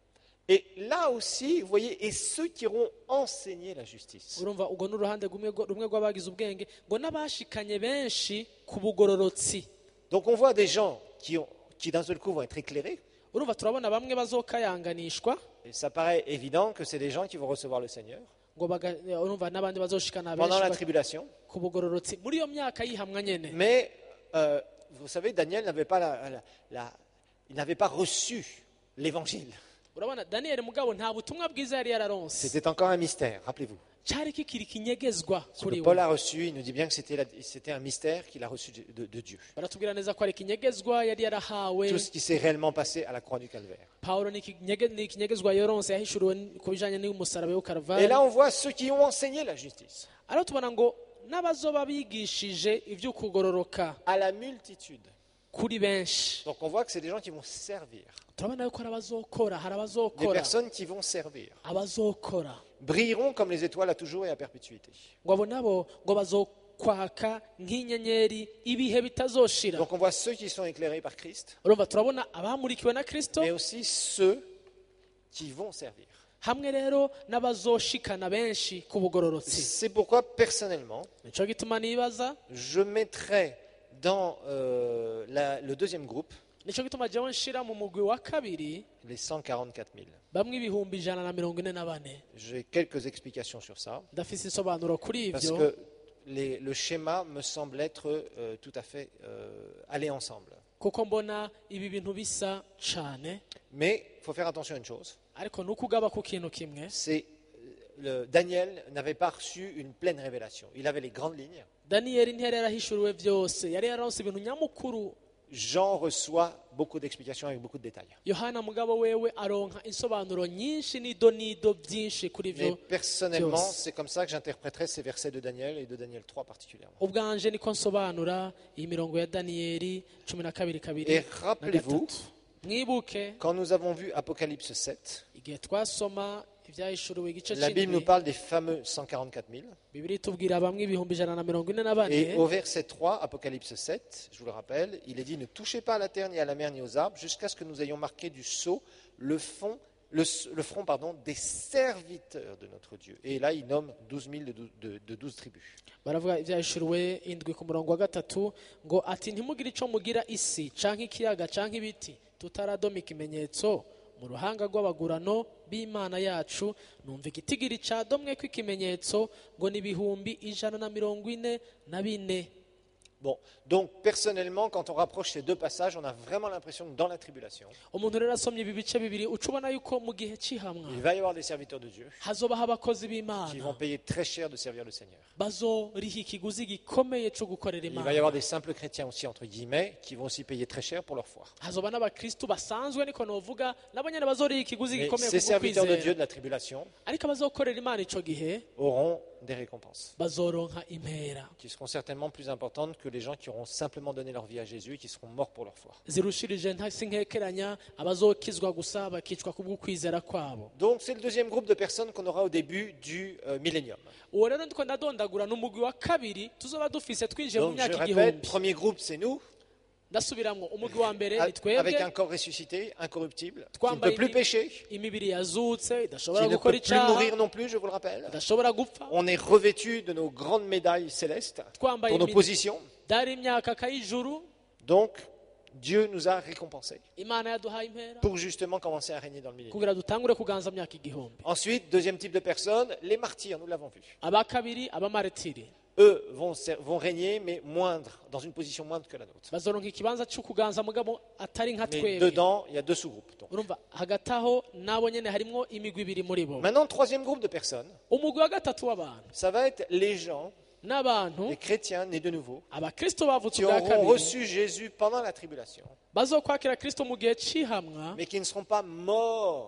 Et là aussi, vous voyez, et ceux qui auront enseigné la justice. urumva ubwo n'uruhande rumwe rwo- rumwe rw'abagize ubwenge ngo n'abashikanye benshi ku bugororotsi. Donc on voit des gens qui, ont, qui d'un seul coup vont être éclairés. urumva turabona bamwe bazokayanganishwa Et ça paraît évident que c'est des gens qui vont recevoir le Seigneur ngo baga- urumva n'abandi bazoshikana pendant la benshi tribulation. ku bugororotsi muri iyo myaka yihamwa nyene. Mais euh, vous savez, Daniel n'avait pas, la, la- la- il n'avait pas reçu l'évangile. urabona daniyeli mugabo nta butumwa bwiza yari yararonse, C'était encore un mystère, rappelez-vous. cyari kikiri kinyegezwa Ce kuri que we. Paul a reçu, il nous dit bien que c'était, la- c'était un mystère qu'il a reçu de, de- de Dieu. baratubwira neza ko ari ikinyegezwa yari yarahawe. Tout ce qui s'est réellement passé à la croix du Calvaire. pawulo ni ikinyege- ni ikinyegezwa yoronse yahishuriwe ku bijanye n'umusaraba Et w'ukaruvali. là, on voit ceux qui ont enseigné la justice ariho tubona ngo n'abazoba bigishije ivy'ukugororoka à la multitude. kuri benshi. Donc on voit que c'est des gens qui vont servir. turabona yuko hari abazokora hari Des abazokora personnes qui vont servir. abazokora Brilleront comme les étoiles à toujours et à perpétuité. ngo abo nabo ngo bazokwaka nk'inyenyeri ibihe bitazoshira. Donc on voit ceux qui sont éclairés par Christ, urumva turabona abamurikiwe na kristo mais aussi ceux qui vont servir. hamwe rero n'abazoshikana benshi ku bugororotsi. C'est pourquoi, personnellement, nico gituma nibaza, je mettrais dans euh, la- le deuxième groupe nico gituma jewe nshira mu mugwi wa kabiri les cent quarante-quatre mille. bamwe ibihumbi ijana na mirongo ine na bane. J'ai quelques explications sur ça, ndafise isobanuro kuri parce ivyo que les- le schéma me semble être euh, tout à fait euh, aller ensemble. kuko mbona ibi bintu bisa cane, Mais il faut faire attention à une chose, ariko nukugaba ku kintu kimwe. c'est le, Daniel n'avait pas reçu une pleine révélation. Il avait les grandes lignes. daniyeli ntiyari yarahishuriwe byose, yari yararonse ibintu nyamukuru. Jean reçoit beaucoup d'explications avec beaucoup de détails. yohana mugabo wewe aronka insobanuro nyinshi nido nido byinshi kuri Mais vyo personnellement, byose. c'est comme ça que j'interpréterais ces versets de Daniel et de Daniel trois particulièrement. ubwanje niko nsobanura iyi mirongo ya daniyeli cumi na kabiri kabiri Et na rappelez-vous, gatatu. mwibuke quand nous avons vu Apocalypse sept, igihe twasoma ibyahishuriwe igice la Bible nous cy'indwi, parle des fameux cent quarante-quatre mille. bibiri itubwira bamwe ibihumbi ijana na mirongo ine na Et bane. au verset trois, Apocalypse sept, je vous le rappelle, il est dit « Ne touchez pas à la terre, ni à la mer, ni aux arbres, jusqu'à ce que nous ayons marqué du sceau le, fond, le, le front pardon, des serviteurs de notre Dieu. » Et là, il nomme douze mille de, dou- de, de douze tribus. baravuga ibyahishuriwe indwi ku murongo wa gatatu ngo ati ntimugire icyo mugira isi canke ikiyaga canke ibiti tutaradoma ikimenyetso mu ruhanga rw'abagurano b'imana yacu. numva igitigiri cadomwe ko ikimenyetso ngo ni ibihumbi ijana na mirongo ine na bine. Bon, donc personnellement, quand on rapproche ces deux passages, on a vraiment l'impression que dans la tribulation, umuntu rero asomye ibi bice bibiri uca ubona yuko mu gihe cy'ihamwa il va y avoir des serviteurs de Dieu hazobaho abakozi qui vont b'imana payer très cher de servir le Seigneur. bazoriha ikiguzi gikomeye cyo gukorera Il va y imana. avoir des simples chrétiens aussi, entre guillemets, qui vont aussi payer très cher pour leur foi. hazoba n'abakristu basanzwe niko novuga nabo nyene bazoriha ikiguzi Mais gikomeye ces kubwo serviteurs de Dieu kwizera, de la tribulation ariko abazokorera imana ico gihe auront des récompenses bazoronka impera qui seront certainement plus importantes que les gens qui auront simplement donné leur vie à Jésus et qui seront morts pour leur foi. zirushirije ntasi nkekeranya abazokizwa gusa bakicwa kubwo kwizera kwabo. Donc c'est le deuxième groupe de personnes qu'on aura au début du euh, millénium. uwo rero ndiko ndadondagura n'umugwi wa kabiri tuzoba dufise twinjiye mu Donc je myaka répète, igihumbi. premier groupe c'est nous, ndasubiramwo umugwi wa mbere ni avec twebwe un corps ressuscité, incorruptible, qui ne twambaye peut plus imi- pécher, imibiri yazutse qui idashobora ne peut gukora plus icyaha mourir non plus, je vous le rappelle. idashobora gupfa. On est revêtu de nos grandes médailles célestes twambaye pour nos imi- positions. dari imyaka kayijuru Donc Dieu nous a récompensés imana yaduhaye impera pour justement commencer à régner dans le millénaire. kugira dutangure kuganza myaka igihumbi. Ensuite, deuxième type de personnes, les martyrs, nous l'avons vu. aba kabiri abamaritiri Eux vont, ser- vont régner, mais moindre, dans une position moindre que la nôtre. bazoronka ikibanza cyo kuganza mugabo atari nka Mais twebwe. dedans, il y a deux sous-groupes. donc. urumva hagati aho nabo nyene harimwo imigwi ibiri muri bo. Maintenant, le troisième groupe de personnes, umugwi wa gatatu w'abantu ça va être les gens, n'abantu les chrétiens nés de nouveau, abakristo bavutse qui ubwa auront kabiri reçu Jésus pendant la tribulation, bazokwakira kristo mu gihe cy'ihamwa mais qui ne seront pas morts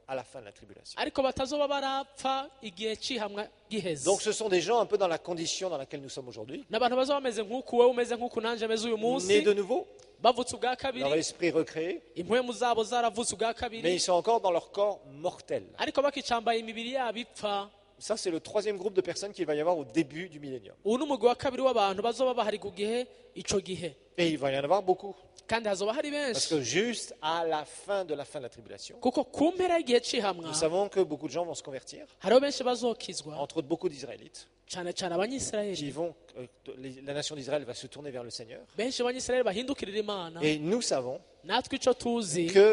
à la fin de la tribulation. ariko batazoba barapfa igihe cy'ihamwa giheze. Donc ce sont des gens un peu dans la condition dans laquelle nous sommes aujourd'hui, n'abantu bazoba bameze nk'uku wowe umeze nk'uku nanjye ameze uyu nés munsi, de nouveau, bavutse ubwa leur kabiri, esprit recréé, impwemu zabo zaravutse ubwa mais kabiri, ils sont encore dans leur corps mortel. ariko bakicambaye imibiri yabo ipfa. Ça, c'est le troisième groupe de personnes qu'il va y avoir au début du millénium. ubu ni umugwi wa kabiri w'abantu bazoba bahari ku gihe ico gihe, Et il va y en avoir beaucoup. kandi hazoba hari Parce benshi, que juste à la fin de la fin de la tribulation, kuko ku mpera y'igihe cy'ihamwa nous savons que beaucoup de gens vont se convertir, hariho benshi bazokizwa, entre autres beaucoup d'Israélites, cyane cyane qui abanyisirayeli. vont, euh, les- la nation d'Israël va se tourner vers le Seigneur. benshi abanyisirayeli bahindukirira imana, Et nous savons natwe ico tuzi, que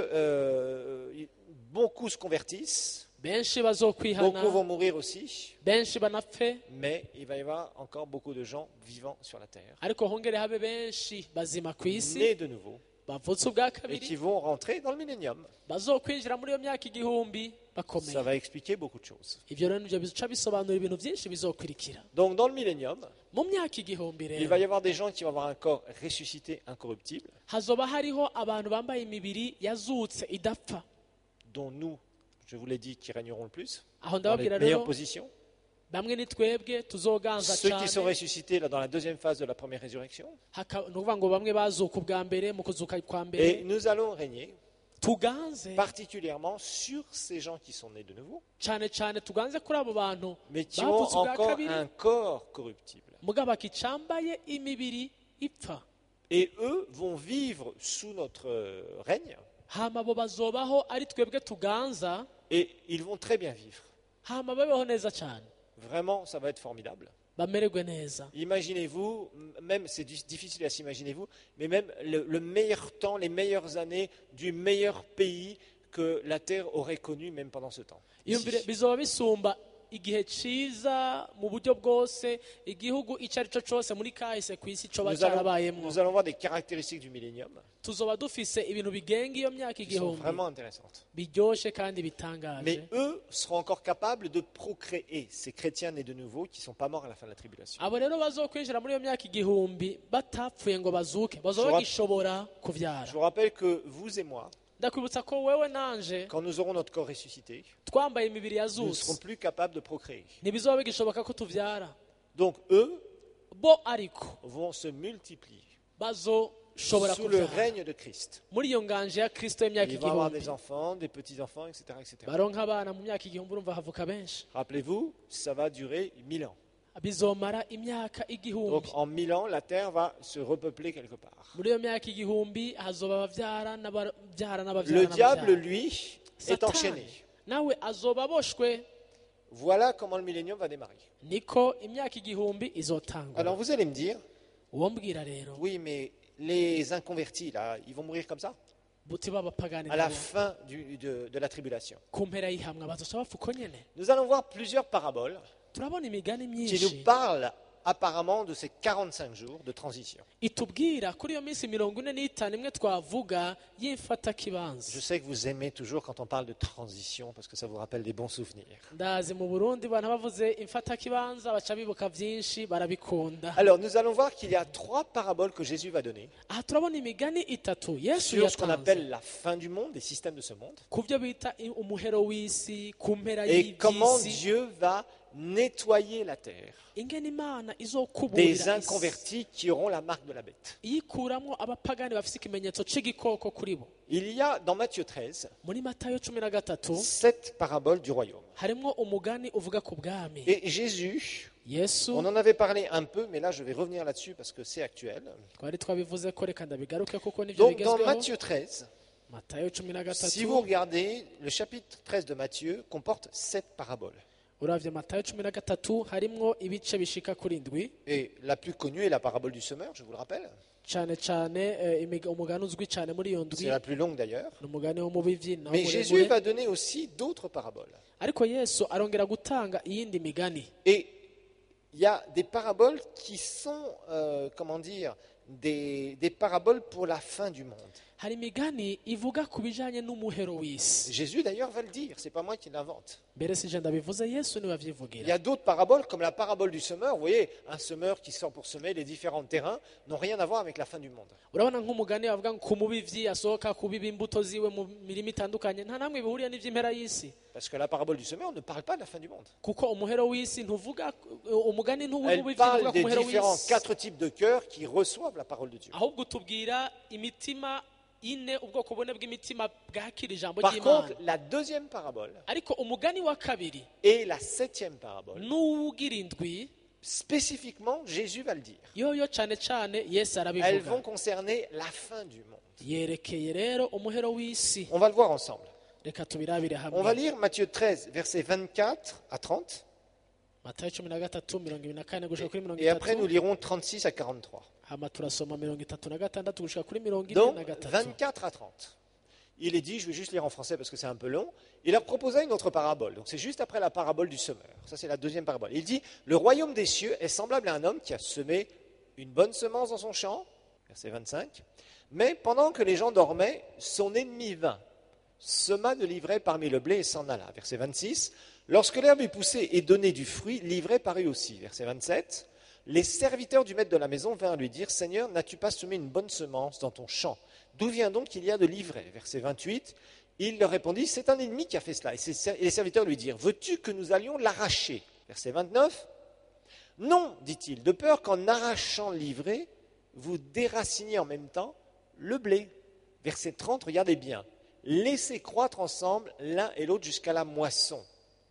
euh, beaucoup se convertissent, benshi beaucoup bazokwihana, vont mourir aussi, benshi banapfe, mais il va y avoir encore beaucoup de gens vivants sur la terre, ariko hongere habe benshi bazima ku isi nés de nouveau, bavutse ubwa et qui kabiri vont rentrer dans le millénium. bazokwinjira muri iyo myaka igihumbi Ça bakomeye. va expliquer beaucoup de choses. Ivyo rero nivyo bica bisobanura ibintu byinshi bizokurikira. Donc dans le millénium, Mu myaka igihumbi il va y rero avoir des gens qui vont avoir un corps ressuscité, incorruptible, hazoba hariho abantu bambaye imibiri yazutse idapfa, dont nous, je vous l'ai dit, qui régneront le plus, aho dans les ndababwira meilleures rero positions. bamwe ni twebwe tuzoganza Ceux qui sont cyane. ressuscités là, dans la deuxième phase de la première résurrection. Haka- ni ukuvuga ngo bamwe bazuka ubwa mbere mu kuzuka kwa Et mbere nous allons régner tuganze particulièrement sur ces gens qui sont nés de nouveau, cyane cyane tuganze kuri abo bantu mais qui ont bavutse ubwa encore kabiri un corps corruptible. mugabo bakicambaye imibiri ipfa, Et eux vont vivre sous notre euh, règne, hama bo bazobaho ari twebwe tuganza, et ils vont très bien vivre. hama babeho neza cyane, Vraiment, ça va être formidable. bamererwe neza. Imaginez-vous, m- même, c'est di- difficile à s'imaginer vous, mais même le, le meilleur temps, les meilleures années du meilleur pays que la terre aurait connu même pendant ce temps. Ici. iyumvire bizoba bisumba igihe ciza mu buryo bwose igihugu icyo ari cyo cyose muri kahise ku isi coba Nous allons, cyarabayemwo. nous allons voir des caractéristiques du millénium tuzoba dufise ibintu bigenga iyo myaka qui sont igihumbi vraiment intéressantes. biryoshe kandi bitangaje, Mais eux seront encore capables de procréer, ces chrétiens nés de nouveau qui ne sont pas morts à la fin de la tribulation. abo rero bazokwinjira muri iyo myaka igihumbi batapfuye ngo bazuke bazoba Shobora- bagishobora kuvyara. Je vous rappelle que vous et moi, ndakwibutsa ko wewe nanje quand nous aurons notre corps ressuscité, twambaye imibiri nous ne serons yazutse plus capables de procréer. ntibizoba bigishoboka ko tuvyara, Donc eux bo ariko vont se multiplier bazoshobora sous le kuvyara règne de Christ. muri iyo nganje ya kristo y'imyaka Ils vont avoir igihumbi. des enfants, des petits-enfants, et cetera, et cetera. baronka abana mu myaka igihumbi urumva havuka benshi, Rappelez-vous, ça va durer mille ans. bizomara imyaka igihumbi. Donc en mille ans, la terre va se repeupler quelque part. muri iyo myaka igihumbi hazoba abavyara n'abavyara Le n'abavyara diable, n'abavyara. lui, est Satani enchaîné. nawe azoba aboshwe. Voilà comment le millénium va démarrer. niko imyaka igihumbi izotangwa. Alors vous allez me dire, uwo mbwira rero oui, mais les inconvertis, là, ils vont mourir comme ça buti b'abapagani à la nabo fin du- de, de la tribulation. ku mpera y'ihamwa bazoca bapfa uko nyene. Nous allons voir plusieurs paraboles turabona imigani qui myinshi nous parlent apparemment de ces quarante-cinq jours de transition. itubwira kuri iyo minsi mirongo ine n'itanu imwe twavuga y'imfata Je kibanza. sais que vous aimez toujours quand on parle de transition parce que ça vous rappelle des bons souvenirs. ndazi mu burundi abantu bavuze imfata kibanza baca bibuka byinshi barabikunda. Alors nous allons voir qu'il y a trois paraboles que Jésus va donner aha turabona imigani itatu yesu sur ce qu'on yatanze appelle la fin du monde, les systèmes de ce monde, ku byo bita i- umuhero w'isi ku mpera et comment y'iby'isi, Dieu va nettoyer la terre ingene imana des izokuburira isi inconvertis qui auront la marque de la bête. iyikuramwo abapagani bafise ikimenyetso c'igikoko kuri bo. Il y a dans Matthieu treize muri matayo cumi na gatatu sept paraboles du royaume. harimwo umugani uvuga ku bwami. Et Jésus, yesu on en avait parlé un peu, mais là je vais revenir là-dessus parce que c'est actuel. twari twabivuze ko reka ndabigaruke kuko nivyo Donc dans bigezweho. Matthieu treize, matayo cumi na si vous gatatu regardez, le chapitre treize de Matthieu comporte sept paraboles. uravye matayo cumi na gatatu harimwo ibice bishika kuri ndwi Et la plus connue est la parabole du semeur, je vous le rappelle. cane cane eh, imig- umugani uzwi cane muri iyo C'est ndwi la plus longue d'ailleurs. ni umugani w'umubivyi nawo Mais Jésus muremure. va donner aussi d'autres paraboles. ariko yesu arongera gutanga iyindi migani. Et il y a des paraboles qui sont, euh, comment dire, des, des paraboles pour la fin du monde. hari imigani ivuga ku bijanye n'umuhero w'isi. Jésus d'ailleurs va le dire, c'est pas moi qui l'invente. Mbere si je ndabivuze Yesu niwe Il y avyivugira. a d'autres paraboles, comme la parabole du semeur. Vous voyez, un semeur qui sort pour semer, les différents terrains n'ont rien à voir avec la fin du monde. Urabona nk'umugani bavuga ngo ku mubivyi asohoka kubiba imbuto ziwe mu mirimo itandukanye nta namwe bihuriye n'ivy'impera y'isi. Parce que la parabole du semeur ne parle pas de la fin du monde. Kuko umuhero w'isi ntuvuga umugani Elle ntuw'umubivyi parle uvuga ku des muhero différents w'isi. quatre types de cœurs qui reçoivent la parole de Dieu. Ahubwo tubwira imitima ine ubwoko bune bw'imitima bwakira ijambo Par ry'Imana. contre, la deuxième parabole Ariko umugani wa kabiri et la septième parabole, n'uwugira indwi spécifiquement, Jésus va le dire. yoyo cane cane Yesu Elles arabivuga. vont concerner la fin du monde. Yerekeye rero umuhero w'isi. On va le voir ensemble. Reka tubirabire On va hamwe. lire Matthieu treize, versets vingt-quatre à trente. Matayo cumi na gatatu mirongo ibiri na kane gushika kuri mirongo Et après, nous itatu. lirons trente-six à quarante-trois. Hama turasoma mirongo itatu na gatandatu gushika kuri mirongo ine Donc, na gatatu. vingt-quatre à trente. Il est dit, je vais juste lire en français parce que c'est un peu long, il leur proposa une autre parabole. Donc c'est juste après la parabole du semeur. Ça c'est la deuxième parabole. Il dit, le royaume des cieux est semblable à un homme qui a semé une bonne semence dans son champ, verset vingt-cinq, mais pendant que les gens dormaient, son ennemi vint, sema de l'ivraie parmi le blé et s'en alla, verset vingt-six. Lorsque l'herbe eut poussé et donné du fruit, l'ivraie parut aussi, verset vingt-sept. Les serviteurs du maître de la maison vinrent lui dire, Seigneur, n'as-tu pas semé une bonne semence dans ton champ? D'où vient donc qu'il y a de l'ivraie? Verset vingt-huit. Il leur répondit, c'est un ennemi qui a fait cela. Et les serviteurs lui dirent, veux-tu que nous allions l'arracher? Verset vingt-neuf. Non, dit-il, de peur qu'en arrachant l'ivraie, vous déraciniez en même temps le blé. Verset trente, regardez bien. Laissez croître ensemble l'un et l'autre jusqu'à la moisson.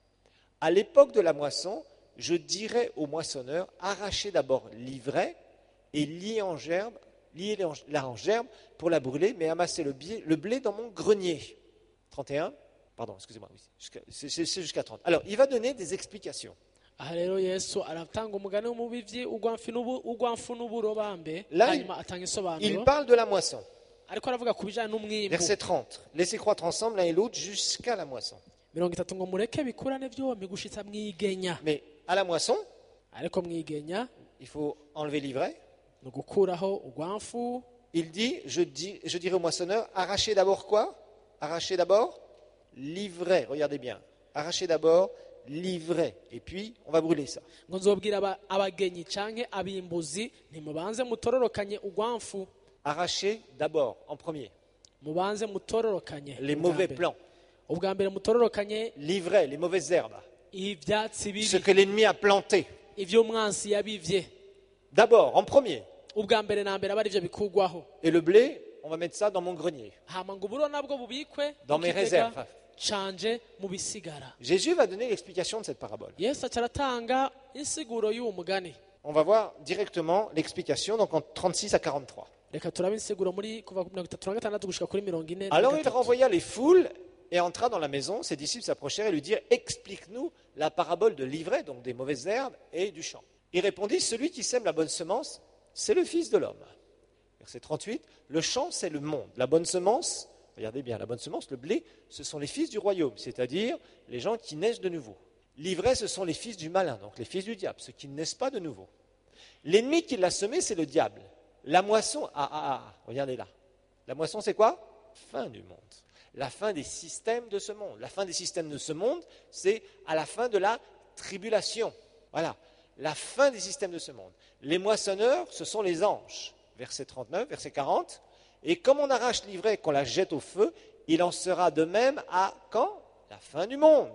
À l'époque de la moisson, je dirais aux moissonneurs, arrachez d'abord l'ivraie et liez en gerbe, liez-la en gerbe pour la brûler, mais amassez le, biais, le blé dans mon grenier. trente et un, pardon, excusez-moi, oui, jusqu'à, c'est, c'est jusqu'à trente. Alors, il va donner des explications. Aha rero Yesu aratanga umugani w'umubivyi ugwamfi n'ubu ugwamfu n'uburobambe Là, hanyuma atanga Il isobanuro parle de la moisson. ariko aravuga ku bijanye n'umwimbu. Verset trente. Laissez croître ensemble l'un et l'autre jusqu'à la moisson. mirongo itatu ngo mureke bikurane vyombi gushitsa mwigenya. Mais à la moisson, Ariko mwigenya il faut enlever l'ivraie. ni ugukuraho ugwamfu. Il dit, je, dis, je dirais au moissonneur, arrachez d'abord quoi? Arrachez d'abord l'ivraie. Regardez bien. Arrachez d'abord l'ivraie. Et puis, on va brûler ça. ngo nzobwira aba- abagenyi canke abimbuzi ntimubanze mutororokanye ugwamfu. Arrachez d'abord, en premier, Mubanze mutororokanye les ubwa mauvais mbere. plants, Ubwa mbere mutororokanye l'ivraie, les mauvaises herbes, ivyatsi ce bibi que l'ennemi a planté. ivyo umwansi yabivye. D'abord, en premier. Ubwa mbere na mbere aba arivyo bikugwaho. Et le blé, on va mettre ça dans mon grenier. Hama ngo uburo nabwo bubikwe Dans mu mes kigega réserves. canje mu bisigara. Jésus va donner l'explication de cette parabole. Yesu acaratanga insiguro y'uwo mugani. On va voir directement l'explication, donc en trente-six à quarante-trois. Reka turabe insiguro muri kuva ku mirongo itatu na gatandatu gushika kuri mirongo ine na Alors il gatatu. renvoya les foules et entra dans la maison. Ses disciples s'approchèrent et lui dirent, explique-nous la parabole de l'ivraie, donc des mauvaises herbes et du champ. Il répondit, celui qui sème la bonne semence, c'est le Fils de l'homme. Verset trente-huit, le champ, c'est le monde. La bonne semence, regardez bien, la bonne semence, le blé, ce sont les fils du royaume, c'est-à-dire les gens qui naissent de nouveau. L'ivraie, ce sont les fils du malin, donc les fils du diable, ceux qui ne naissent pas de nouveau. L'ennemi qui l'a semé, c'est le diable. La moisson, ah, ah, ah, regardez là. La moisson, c'est quoi? Fin du monde. La fin des systèmes de ce monde. La fin des systèmes de ce monde, c'est à la fin de la tribulation. Voilà. La fin des systèmes de ce monde. Les moissonneurs, ce sont les anges. Verset trente-neuf, verset quarante. Et comme on arrache l'ivraie et qu'on la jette au feu, il en sera de même à quand? La fin du monde.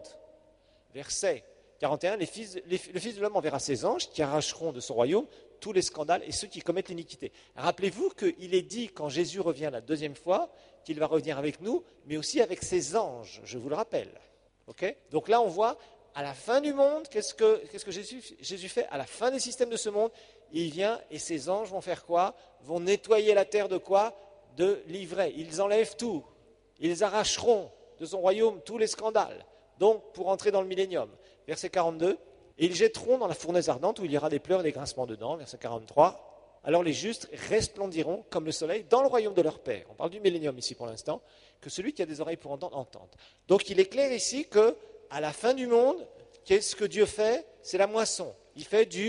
Verset quarante et un, les fils, les, le Fils de l'homme enverra ses anges qui arracheront de son royaume tous les scandales et ceux qui commettent l'iniquité. Rappelez-vous qu'il est dit, quand Jésus revient la deuxième fois, qu'il va revenir avec nous, mais aussi avec ses anges, je vous le rappelle. Okay? Donc là, on voit, à la fin du monde, qu'est-ce que, qu'est-ce que Jésus, Jésus fait? À la fin des systèmes de ce monde, il vient et ses anges vont faire quoi? Vont nettoyer la terre de quoi? De l'ivraie. Ils enlèvent tout. Ils arracheront de son royaume tous les scandales. Donc, pour entrer dans le millénium. Verset quarante-deux, et ils jetteront dans la fournaise ardente où il y aura des pleurs et des grincements de dents. Verset quarante-trois, alors les justes resplendiront comme le soleil dans le royaume de leur Père. On parle du millénium ici pour l'instant, que celui qui a des oreilles pour entendre, entende. Donc il est clair ici que à la fin du monde, qu'est-ce que Dieu fait? C'est la moisson. Il fait du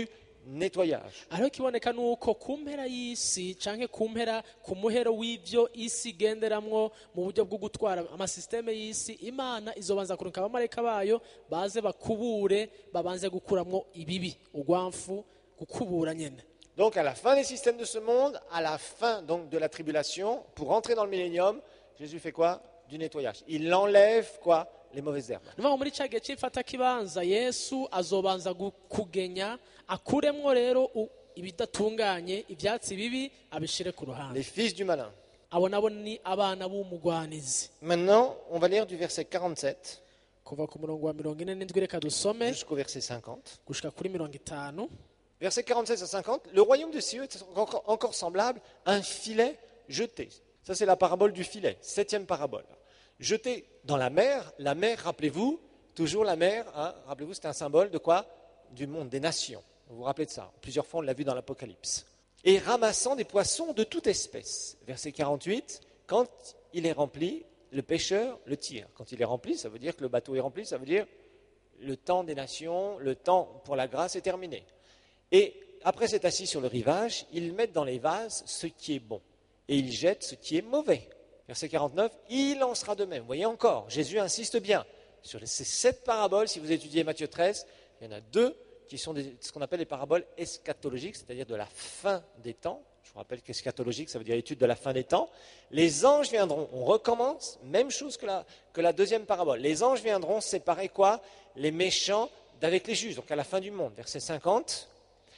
nettoyage. ariho kiboneka nuko ku mpera y'isi canke ku mpera ku muhero w'ivyo isi igenderamwo mu buryo bwo gutwara amasisiteme y'isi, imana izobanza kurungika abamarayika bayo baze bakubure, babanze gukuramwo ibibi, urwamfu, gukubura nyene. Donc à la fin des systèmes de ce monde, à la fin donc de la tribulation, pour entrer dans le millénium, Jésus fait quoi? Du nettoyage. Il enlève quoi? Les mauvaises herbes. Nuvuga muri ca gihe c'ifata kibanza Yesu azobanza gu- kugenya akuremwo rero u- ibidatunganye, ivyatsi bibi abishire ku ruhande. Les fils du malin. Abo nabo ni abana b'umugwanizi. Maintenant, on va lire du verset quarante-sept Kuva ku murongo wa mirongo ine n'indwi reka dusome jusqu'au verset cinquante. gushika kuri mirongo itanu. Verset quarante-sept à cinquante, le royaume de cieux est encore, encore semblable à un filet jeté. Ça, c'est la parabole du filet, septième parabole. Jeté dans la mer. La mer, rappelez-vous, toujours la mer, hein, rappelez-vous, c'est un symbole de quoi? Du monde, des nations. Vous vous rappelez de ça? Plusieurs fois, on l'a vu dans l'Apocalypse. Et ramassant des poissons de toute espèce. Verset quarante-huit, quand il est rempli, le pêcheur le tire. Quand il est rempli, ça veut dire que le bateau est rempli, ça veut dire le temps des nations, le temps pour la grâce est terminé. Et après s'être assis sur le rivage, ils mettent dans les vases ce qui est bon et ils jettent ce qui est mauvais. Verset quarante-neuf, il en sera de même. Vous voyez encore, Jésus insiste bien sur ces sept paraboles. Si vous étudiez Matthieu treize, il y en a deux qui sont des- ce qu'on appelle les paraboles eschatologiques, c'est-à-dire de la fin des temps. Je vous rappelle qu'eschatologique, ça veut dire étude de la fin des temps. Les anges viendront, on recommence, même chose que la, que la deuxième parabole. Les anges viendront séparer quoi? Les méchants d'avec les justes, donc à la fin du monde. Verset cinquante.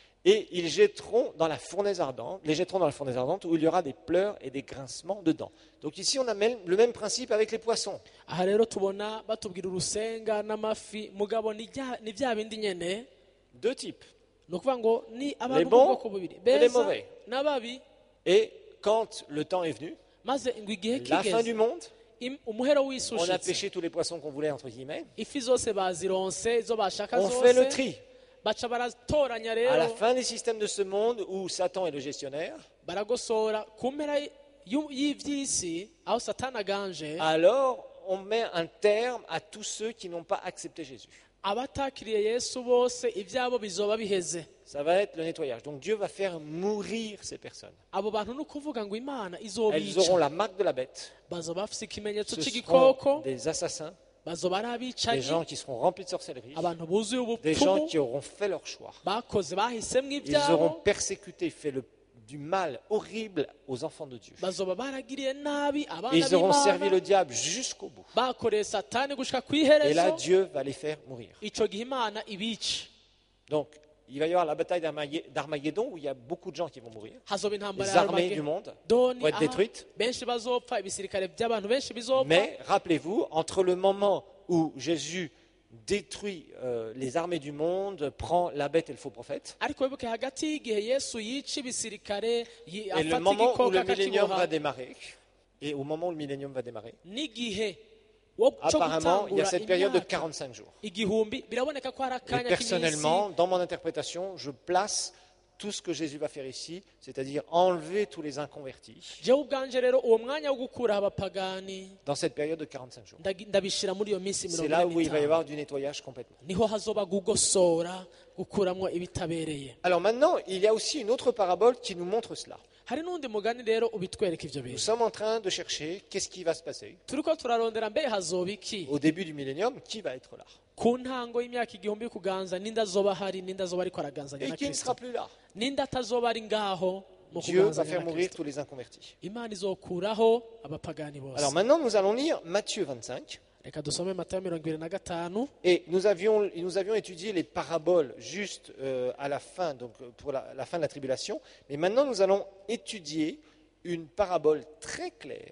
Et ils jetteront dans la fournaise ardente, les jetteront dans la fournaise ardente où il y aura des pleurs et des grincements dedans. Donc ici, on a même- le même principe avec les poissons. Aha rero tubona batubwira urusenga n'amafi, mugabo ni rya- ni vya bindi nyene. Deux types. Ni ukuvuga ngo ni Les abantu bons b'ubwoko bubiri, et les beza mauvais. n'ababi. Et quand le temps est venu, Maze ngo igihe la fin du kigeze monde, im- umuhero w'isi on a ushitse, pêché tous les poissons qu'on voulait, entre guillemets. ifi zose bazironse izo bashaka On fait le zose, tri. baca baratoranya À la rero fin des systèmes de ce monde où Satan est le gestionnaire, baragosora ku mpera y'u- y'ivy'isi aho satani aganje, alors on met un terme à tous ceux qui n'ont pas accepté Jésus. abatakiriye Yesu bose ivyabo bizoba biheze. Ça va être le nettoyage. Donc Dieu va faire mourir ces personnes. Abo bantu ni ukuvuga ngo Imana Elles izobica, auront la marque de la bête. bazoba bafise ikimenyetso Ce seront c'igikoko, des assassins, bazoba ari des abicanyi, gens qui seront remplis de sorcellerie, abantu buzuye des gens ubupfumu, qui auront fait leur choix. bakoze bahisemwo Ils auront ivyabo, persécuté, fait le, du mal horrible aux enfants de Dieu. bazoba baragiriye nabi Et abana ils auront servi b'Imana, le diable jusqu'au bout. bakoreye satani gushika Et là, kw'iherezo, Dieu va les faire mourir. ico gihe Imana ibice. Donc, il va y avoir la bataille d'Armagé- d'Armageddon où il y a beaucoup de gens qui vont mourir. Hazoba intambara Les armées du monde y'Armagedoni, vont être aha détruites. benshi bazopfa, ibisirikare by'abantu benshi bizopfa. Mais rappelez-vous, entre le moment où Jésus détruit euh, les armées du monde, prend la bête et le faux prophète, ariko wibuke hagati y'igihe Yesu yica ibisirikare, yi- et le afata moment où igikoko le millénium va akakiboha, démarrer, et au moment où le millénium va démarrer, n'igihe wo- co apparemment, il y a gutangura cette période de imyaka quarante-cinq jours. igihumbi, biraboneka ko hari Et akanya k'iminsi. personnellement, dans mon interprétation, je place tout ce que Jésus va faire ici, c'est-à-dire enlever tous les inconvertis, jewe ubwanje rero uwo mwanya wo gukuraho abapagani dans cette période de quarante-cinq jours. ndagi- ndabishira muri iyo minsi C'est mirongo là ine où il va y n'itanu. avoir du nettoyage complètement. Niho hazoba gugosora gukuramwo ibitabereye. Alors maintenant, il y a aussi une autre parabole qui nous montre cela. Hari n'undi mugani rero ubitwereka ivyo Nous bintu. sommes en train de chercher qu'est-ce qui va se passer. Turiko turarondera mbe hazoba iki Au début du millénium, qui va être là ku ntango y'imyaka igihumbi kuganza, ninde azoba hari, ninde azoba ariko araganzanya et na qui ne Kristo, sera plus là. ninde atazoba ari ngaho mu Dieu va kuganzanya faire na mourir Kristo. tous les inconvertis. Imana izokuraho abapagani bose. Alors maintenant, nous allons lire Matthieu vingt-cinq. Reka dusome Matayo mirongo ibiri na gatanu. Et nous avions, nous avions étudié les paraboles juste euh, à la fin, donc euh, pour la, la fin de la tribulation. Mais maintenant, nous allons étudier une parabole très claire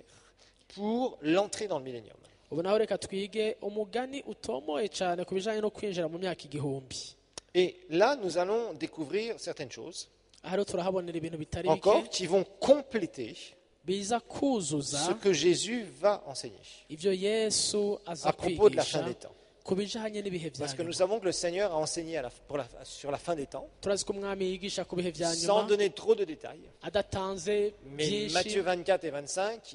pour l'entrée dans le millénium. Ubu naho reka twige umugani utomoye cyane ku bijanye no kwinjira mu myaka igihumbi. Et là, nous allons découvrir certaines choses Aha rero turahabonera ibintu bitari bike encore qui vont compléter biza kuzuza ce que Jésus va enseigner ivyo Yesu aza à propos de la fin kwigisha des temps. ku bijanye n'ibihe vya Parce que nous nyuma. savons que le Seigneur a enseigné à la- pour la- sur la fin des temps, Turazi ko umwami yigisha ku bihe vya sans nyuma donner trop de détails. adatanze Mais Matthieu byinshi, vingt-quatre et vingt-cinq, il y a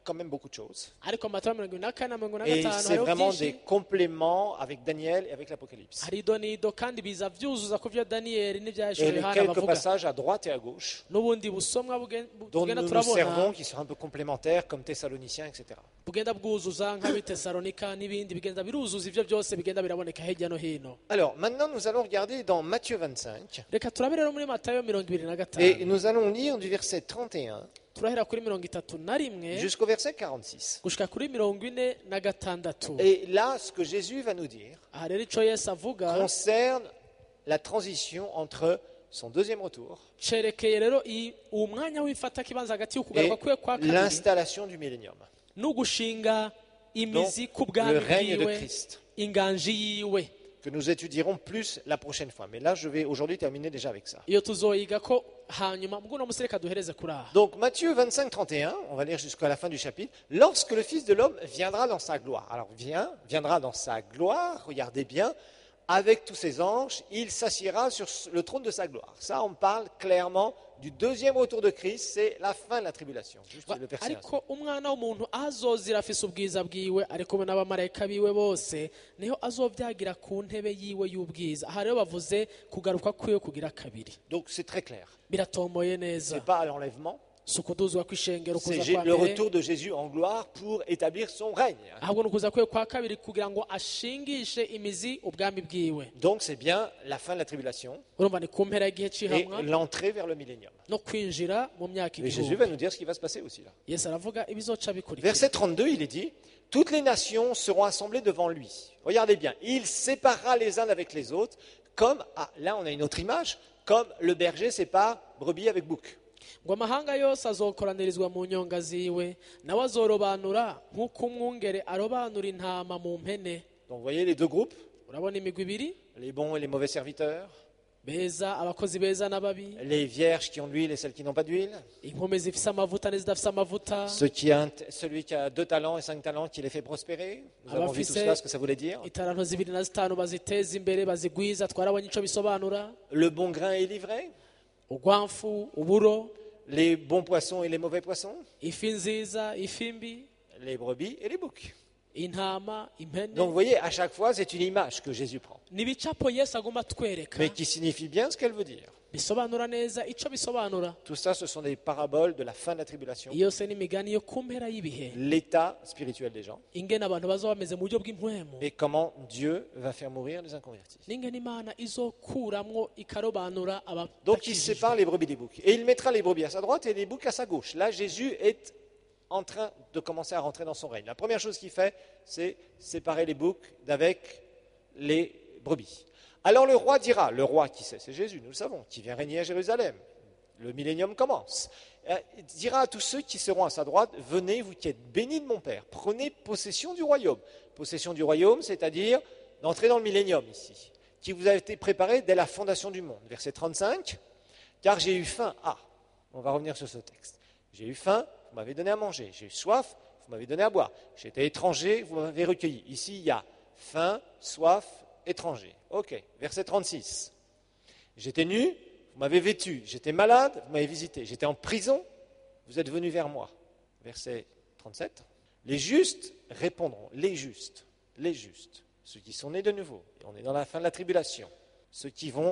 quand même beaucoup de choses. ariko mu matayo mirongo ine na kane na mirongo ine na Et gatanu c'est hariho vraiment des byinshi compléments avec Daniel et avec l'Apocalypse. hari ido n'ido kandi biza byuzuza ku byo daniyeli Et n'ibyahishuriwe les yohana quelques bavuga passages à droite et à gauche n'ubundi busomwa bugen- bu- dont tugenda nous nous servons, turabona qui sont un peu complémentaires, comme Thessaloniciens, et cetera. bugenda bwuzuza nk'abitesalonika n'ibindi bigenda biruzuza ibyo byose bigenda biraboneka hirya no hino. Alors, maintenant, nous allons regarder dans Matthieu vingt-cinq. Reka turabe rero muri matayo mirongo ibiri na Et gatanu nous allons lire du verset trente et un turahera kuri mirongo itatu na rimwe jusqu'au verset quarante-six. gushika kuri mirongo ine na gatandatu. Et là, ce que Jésus va nous dire aha rero ico yesu avuga concerne la transition entre son deuxième retour cerekeye rero i- uwo mwanya w'ifata kibanza hagati et y'ukugaruka kwe kwa kabiri l'installation du millénium. n'ugushinga imizi Donc, ku le bwami règne de bwiwe Christ, inganji yiwe que nous étudierons plus la prochaine fois. Mais là, je vais aujourd'hui terminer déjà avec ça. iyo tuzoyiga ko hanyuma mbwo uno musi reka duhereze kuri aha. Donc Matthieu vingt-cinq, trente et un, on va lire jusqu'à la fin du chapitre. Lorsque le Fils de l'homme viendra dans sa gloire. Alors vient, viendra dans sa gloire, regardez bien, avec tous ses anges, il s'assiera sur le trône de sa gloire. Ça, on parle clairement du deuxième retour de Christ, c'est la fin de la tribulation. Juste le verset un. ariko umwana w'umuntu azozira afise ubwiza bwiwe ari kumwe n'abamarayika biwe bose niho azovyagira ku ntebe yiwe y'ubwiza. Aha rero bavuze kugaruka kwiwe kugira kabiri Donc c'est très clair. biratomboye Ce neza n'est pas l'enlèvement, si ukuduzwa kw'ishengero c'est kuza Jé- kwa le mbere retour de Jésus en gloire pour établir son règne. ahubwo ni ukuza kwiwe kwa kabiri kugira ngo ashingishe imizi ubwami bwiwe. Donc c'est bien la fin de la tribulation urumva ni ku mpera y'igihe et c'ihamwa l'entrée vers le millénium. no kwinjira mu myaka Et Jésus igihumbi. va nous dire ce qui va se passer aussi là. yesu aravuga ibizoca bikurikira. Verset trente-deux, il est dit, toutes les nations seront assemblées devant lui. Regardez bien, il séparera les uns avec les autres, comme, ah, là on a une autre image, comme le berger sépare brebis avec bouc. ngo amahanga yose azokoranirizwa mu nyonga ziwe nawe azorobanura nk'uko umwungere arobanura intama mu mpene. Donc vous voyez les deux groupes, urabona imigwi ibiri, les bons et les mauvais serviteurs, beza abakozi beza n'ababi, les vierges qui ont de l'huile et celles qui n'ont pas d'huile, inkumi zifise amavuta n'izidafise amavuta, ceux qui a un t- celui qui a deux talents et cinq talents qui les fait prospérer. Nous avons vu tout cela, ce que ça voulait dire. itaranto zibiri na zitanu baziteza imbere bazigwiza. twarabonye ico bisobanura, Le bon grain et l'ivraie, urwamfu, uburo, les bons poissons et les mauvais poissons, ifi nziza, ifi mbi, les brebis et les boucs. intama, impene. Donc vous voyez, à chaque fois, c'est une image que Jésus prend, ni ibicapo yesu aguma atwereka mais qui signifie bien ce qu'elle veut dire. bisobanura neza ico bisobanura. Tout ça, ce sont des paraboles de la fin de la tribulation, iyo yose ni imigani yo ku mpera y'ibihe, l'état spirituel des gens, ingene abantu bazoba bameze mu buryo bw'impwemu, et comment Dieu va faire mourir les inconvertis. n'ingene imana izokuramwo ikarobanura Donc il sépare abakijijwe. les brebis des boucs. Et il mettra les brebis à sa droite et les boucs à sa gauche. Là, Jésus est en train de commencer à rentrer dans son règne. La première chose qu'il fait, c'est séparer les boucs d'avec les brebis. Alors le roi dira, le roi qui c'est, c'est Jésus, nous le savons, qui vient régner à Jérusalem. Le millénium commence. Euh, Il dira à tous ceux qui seront à sa droite, venez, vous qui êtes bénis de mon Père, prenez possession du royaume. Possession du royaume, c'est-à-dire d'entrer dans le millénium ici, qui vous a été préparé dès la fondation du monde. Verset trente-cinq, car j'ai eu faim. Ah, on va revenir sur ce texte. J'ai eu faim, vous m'avez donné à manger. J'ai eu soif, vous m'avez donné à boire. J'étais étranger, vous m'avez recueilli. Ici, il y a faim, soif, étranger. Ok, verset trente-six. J'étais nu, vous m'avez vêtu. J'étais malade, vous m'avez visité. J'étais en prison, vous êtes venu vers moi. Verset trente-sept. Les justes répondront, les justes, les justes, ceux qui sont nés de nouveau. Et on est dans la fin de la tribulation. Ceux qui vont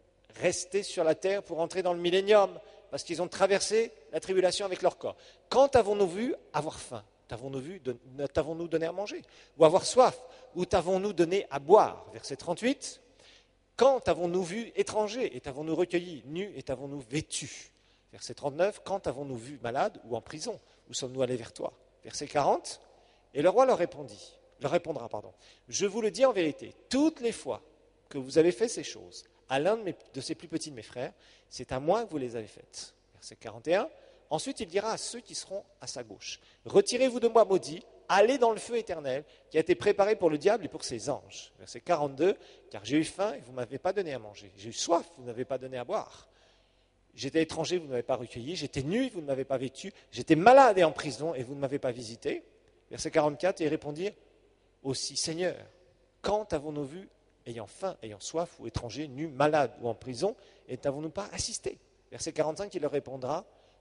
rester sur la terre pour entrer dans le millénium, parce qu'ils ont traversé la tribulation avec leur corps. Quand avons-nous vu avoir faim? T'avons-nous vu, don- t'avons-nous donné à manger? Ou avoir soif? Ou t'avons-nous donné à boire? Verset trente-huit. Quand avons-nous vu étranger et t'avons-nous recueilli nu et t'avons-nous vêtu? Verset trente-neuf. Quand avons-nous vu malade ou en prison? Où sommes-nous allés vers toi? Verset quarante. Et le roi leur répondit, leur répondra, pardon. Je vous le dis en vérité, toutes les fois que vous avez fait ces choses à l'un de, mes- de ces plus petits de mes frères, c'est à moi que vous les avez faites. Verset quarante et un. Ensuite, il dira à ceux qui seront à sa gauche, retirez-vous de moi, maudits, allez dans le feu éternel qui a été préparé pour le diable et pour ses anges. Verset quarante-deux. Car j'ai eu faim et vous ne m'avez pas donné à manger. J'ai eu soif, vous ne m'avez pas donné à boire. J'étais étranger, vous ne m'avez pas recueilli. J'étais nu, vous ne m'avez pas vêtu. J'étais malade et en prison et vous ne m'avez pas visité. Verset quarante-quatre. Et ils répondirent aussi, Seigneur, quand avons-nous vu, ayant faim, ayant soif, ou étranger, nu, malade ou en prison, et n'avons-nous pas assisté? Verset quarante-cinq, il leur répondra,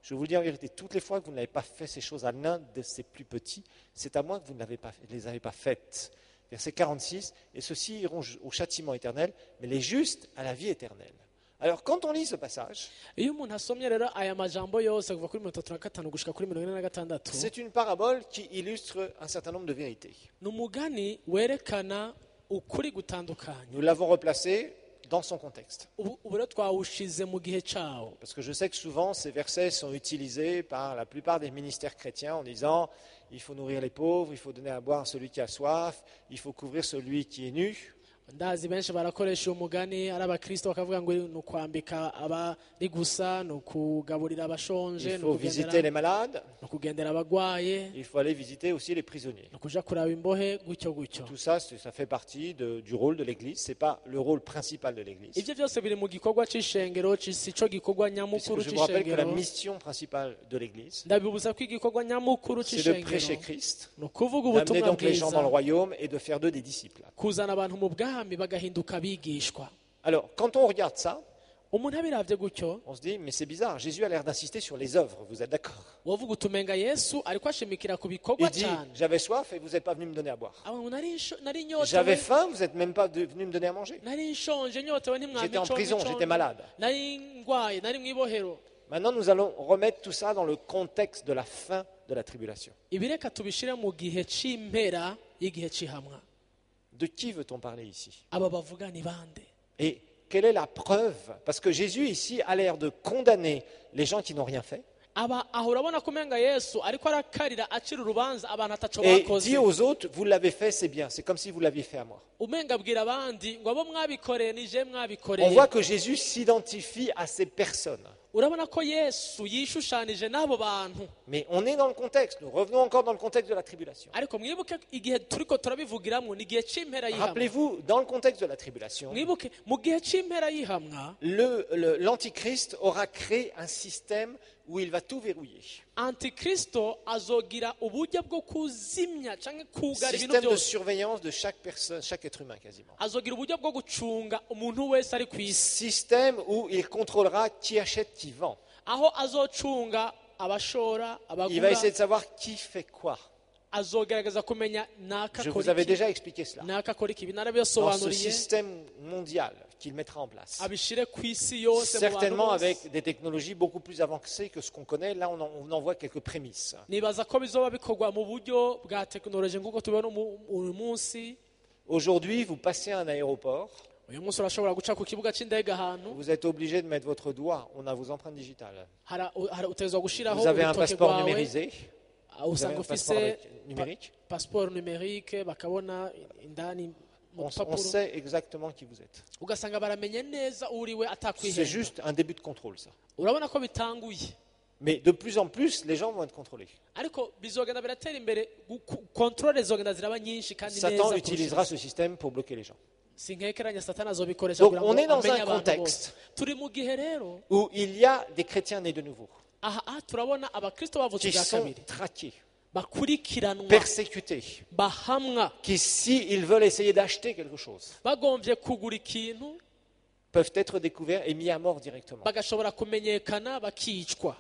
Je vais vous le dire en vérité, toutes les fois que vous n'avez pas fait ces choses à l'un de ces plus petits, c'est à moi que vous ne l'avez pas, les avez pas faites. Verset quarante-six, et ceux-ci iront au châtiment éternel, mais les justes à la vie éternelle. Alors quand on lit ce passage, iyo umuntu asomye rero aya majambo yose kuva kuri mirongo itatu na gatanu gushika kuri mirongo ine na gatandatu c'est une parabole qui illustre un certain nombre de vérités. ni umugani werekana ukuri gutandukanye. Nous l'avons replacé dans son contexte. ubu ubu rero twawushize mu gihe cawo, Parce que je sais que souvent ces versets sont utilisés par la plupart des ministères chrétiens en disant il faut nourrir les pauvres, il faut donner à boire à celui qui a soif, il faut couvrir celui qui est nu. ndazi benshi barakoresha uwo mugani ari abakristo bakavuga ngo ni ukwambika abari gusa, ni ukugaburira abashonje, Il ni faut visiter les ukugendera malades, ni ukugendera abagwaye, il faut aller visiter aussi les prisonniers. ni ukuja kuraba imbohe gutyo gutyo. Tout ça, c'est- ça fait partie de- du rôle de l'Église. Ce n'est pas le rôle principal de l'Église. ivyo byose biri mu gikorwa c'ishengero, ci- si co gikorwa Puisque nyamukuru je vous rappelle que la c'ishengero. mission principale de l'Église, ndabibuza ko igikorwa nyamukuru c'est de prêcher c'ishengero Christ, ni ukuvuga d'amener ubutumwa donc les gens dans le bwiza, royaume et de faire d'eux des disciples. kuzana abantu mu bwami bagahinduka abigishwa. Alors, quand on regarde ça, umuntu abiravye gutyo on se dit, mais c'est bizarre, Jésus a l'air d'insister sur les œuvres, vous êtes d'accord? wovuga utumenga yesu ariko ashimikira ku Il bikorwa dit, cyane. j'avais soif et vous n'êtes pas venu me donner à boire. aba ngo nari nsho- nari J'avais nyotewe faim, vous n'êtes même pas de- venu me donner à manger. nari nshonje nyotewe ntimwami J'étais en nshonje, prison, nshonje. j'étais malade. nari ngwaye nari mwibohero. Maintenant, nous allons remettre tout ça dans le contexte de la fin de la tribulation. ibi reka tubishire mu gihe c'impera y'igihe c'ihamwa. De qui veut-on parler ici? aba bavuga ni bande? Et quelle est la preuve? Parce que Jésus ici a l'air de condamner les gens qui n'ont rien fait aba aho urabona ko umenga yesu ariko arakarira acira urubanza abantu ataco et bakoze. dit aux autres, vous l'avez fait, c'est bien, c'est comme si vous l'aviez fait à moi. umenga abwira abandi ngo abo mwabikoreye ni je On mwabikoreye. voit que Jésus s'identifie à ces personnes. urabona ko yesu yishushanije n'abo bantu. Mais on est dans le contexte, nous revenons encore dans le contexte de la tribulation. ariko mwibuke igihe turiko turabivugiramwo ni igihe c'impera y'ihamwa. Rappelez-vous, dans le contexte de la tribulation, mwibuke mu gihe c'impera y'ihamwa le- le- l'Antichrist aura créé un système où il va tout verrouiller. antikristo azogira uburyo bwo kuzimya canke kugara ibintu Système de byose. surveillance de chaque personne, chaque être humain quasiment. azogira uburyo bwo gucunga umuntu wese ari ku isi, Système où il contrôlera qui achète, qui vend. aho azocunga abashora Il va abagura, essayer de savoir qui fait quoi. azogerageza kumenya naka Je vous akora avais iki, déjà expliqué cela. naka akora iki. Ibi Dans ce narabisobanuriye système mondial qu'il mettra en place. abishire ku isi yose mu bantu Certainement bose. avec des technologies beaucoup plus avancées que ce qu'on connaît. Là, on en, on en voit quelques prémices. nibaza ko bizoba bikorwa mu buryo bwa tekinoloji nk'uko tubibona umu- uyu munsi. Aujourd'hui, vous passez à un aéroport, uyu munsi urashobora guca ku kibuga c'indege ahantu, vous êtes obligé de mettre votre doigt. On a vos empreintes digitales. hara- hara- utegerezwa gushiraho Vous avez un urutoke passeport rwawe. numérisé. Ah, Vous avez usanga un passeport ufise avec- numérique. pa- passport numerique bakabona indani mu On, on rupapuro, sait exactement qui vous êtes. ugasanga baramenye neza uriwe C'est atakwihenda. juste un début de contrôle, ça. urabona ko bitanguye, Mais de plus en plus, les gens vont être contrôlés. ariko bizogenda biratera imbere, gu- ku- kontrole zogenda ziraba nyinshi kandi neza Satan kurusha. utilisera ce système pour bloquer les gens. sinkekeranya satani azobikoresha Donc, kugira on ngo est dans amenye un abantu contexte. bose. turi mu gihe rero Où il y a des chrétiens nés de nouveau, aha aha turabona abakristo bavutse qui bwa sont kabiri traqués, bakurikiranwa, persécutés, bahamwa, qui, s'ils veulent essayer d'acheter quelque chose, bagombye kugura ikintu peuvent être découverts et mis à mort directement. bagashobora kumenyekana bakicwa.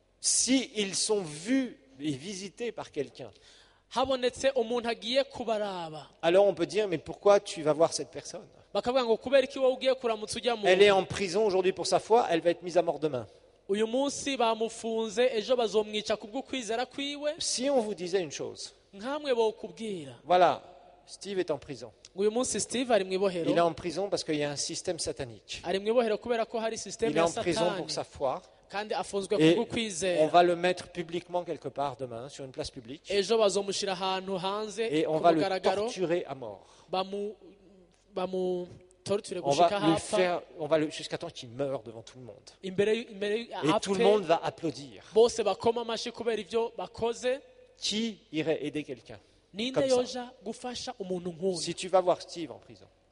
S'ils sont vus et visités par quelqu'un, habonetse umuntu agiye kubaraba, alors on peut dire, mais pourquoi tu vas voir cette personne? bakavuga ngo kubera iki wowe ugiye kuramutsa ujya mu Elle est en prison aujourd'hui pour sa foi, elle va être mise à mort demain. uyu munsi bamufunze, ejo bazomwica kubw'ukwizera kwiwe. Si on vous disait une chose, nkamwe bokubwira voilà, Steve est en prison. ngo uyu munsi Steve ari mu Il est ibohero, en prison parce qu'il y a un système satanique. ari mu ibohero kubera ko hari systeme Il est ya en prison satani pour sa foi. kandi afunzwe Et kubw'ukwizera. on va le mettre publiquement quelque part demain, sur une place publique. ejo bazomushyira ahantu hanze Et on ku va le mugaragaro, torturer à mort. bamu bamu torture On gushika va le hapfa, faire, on va le, jusqu'à temps qu'il meure devant tout le monde. imbere imbere Et apfe, tout le monde va applaudir. bose bakoma amashi kubera ibyo bakoze. Qui irait aider quelqu'un? ninde Comme ça. yoja gufasha umuntu nk'uyu? Si tu vas voir Steve en prison,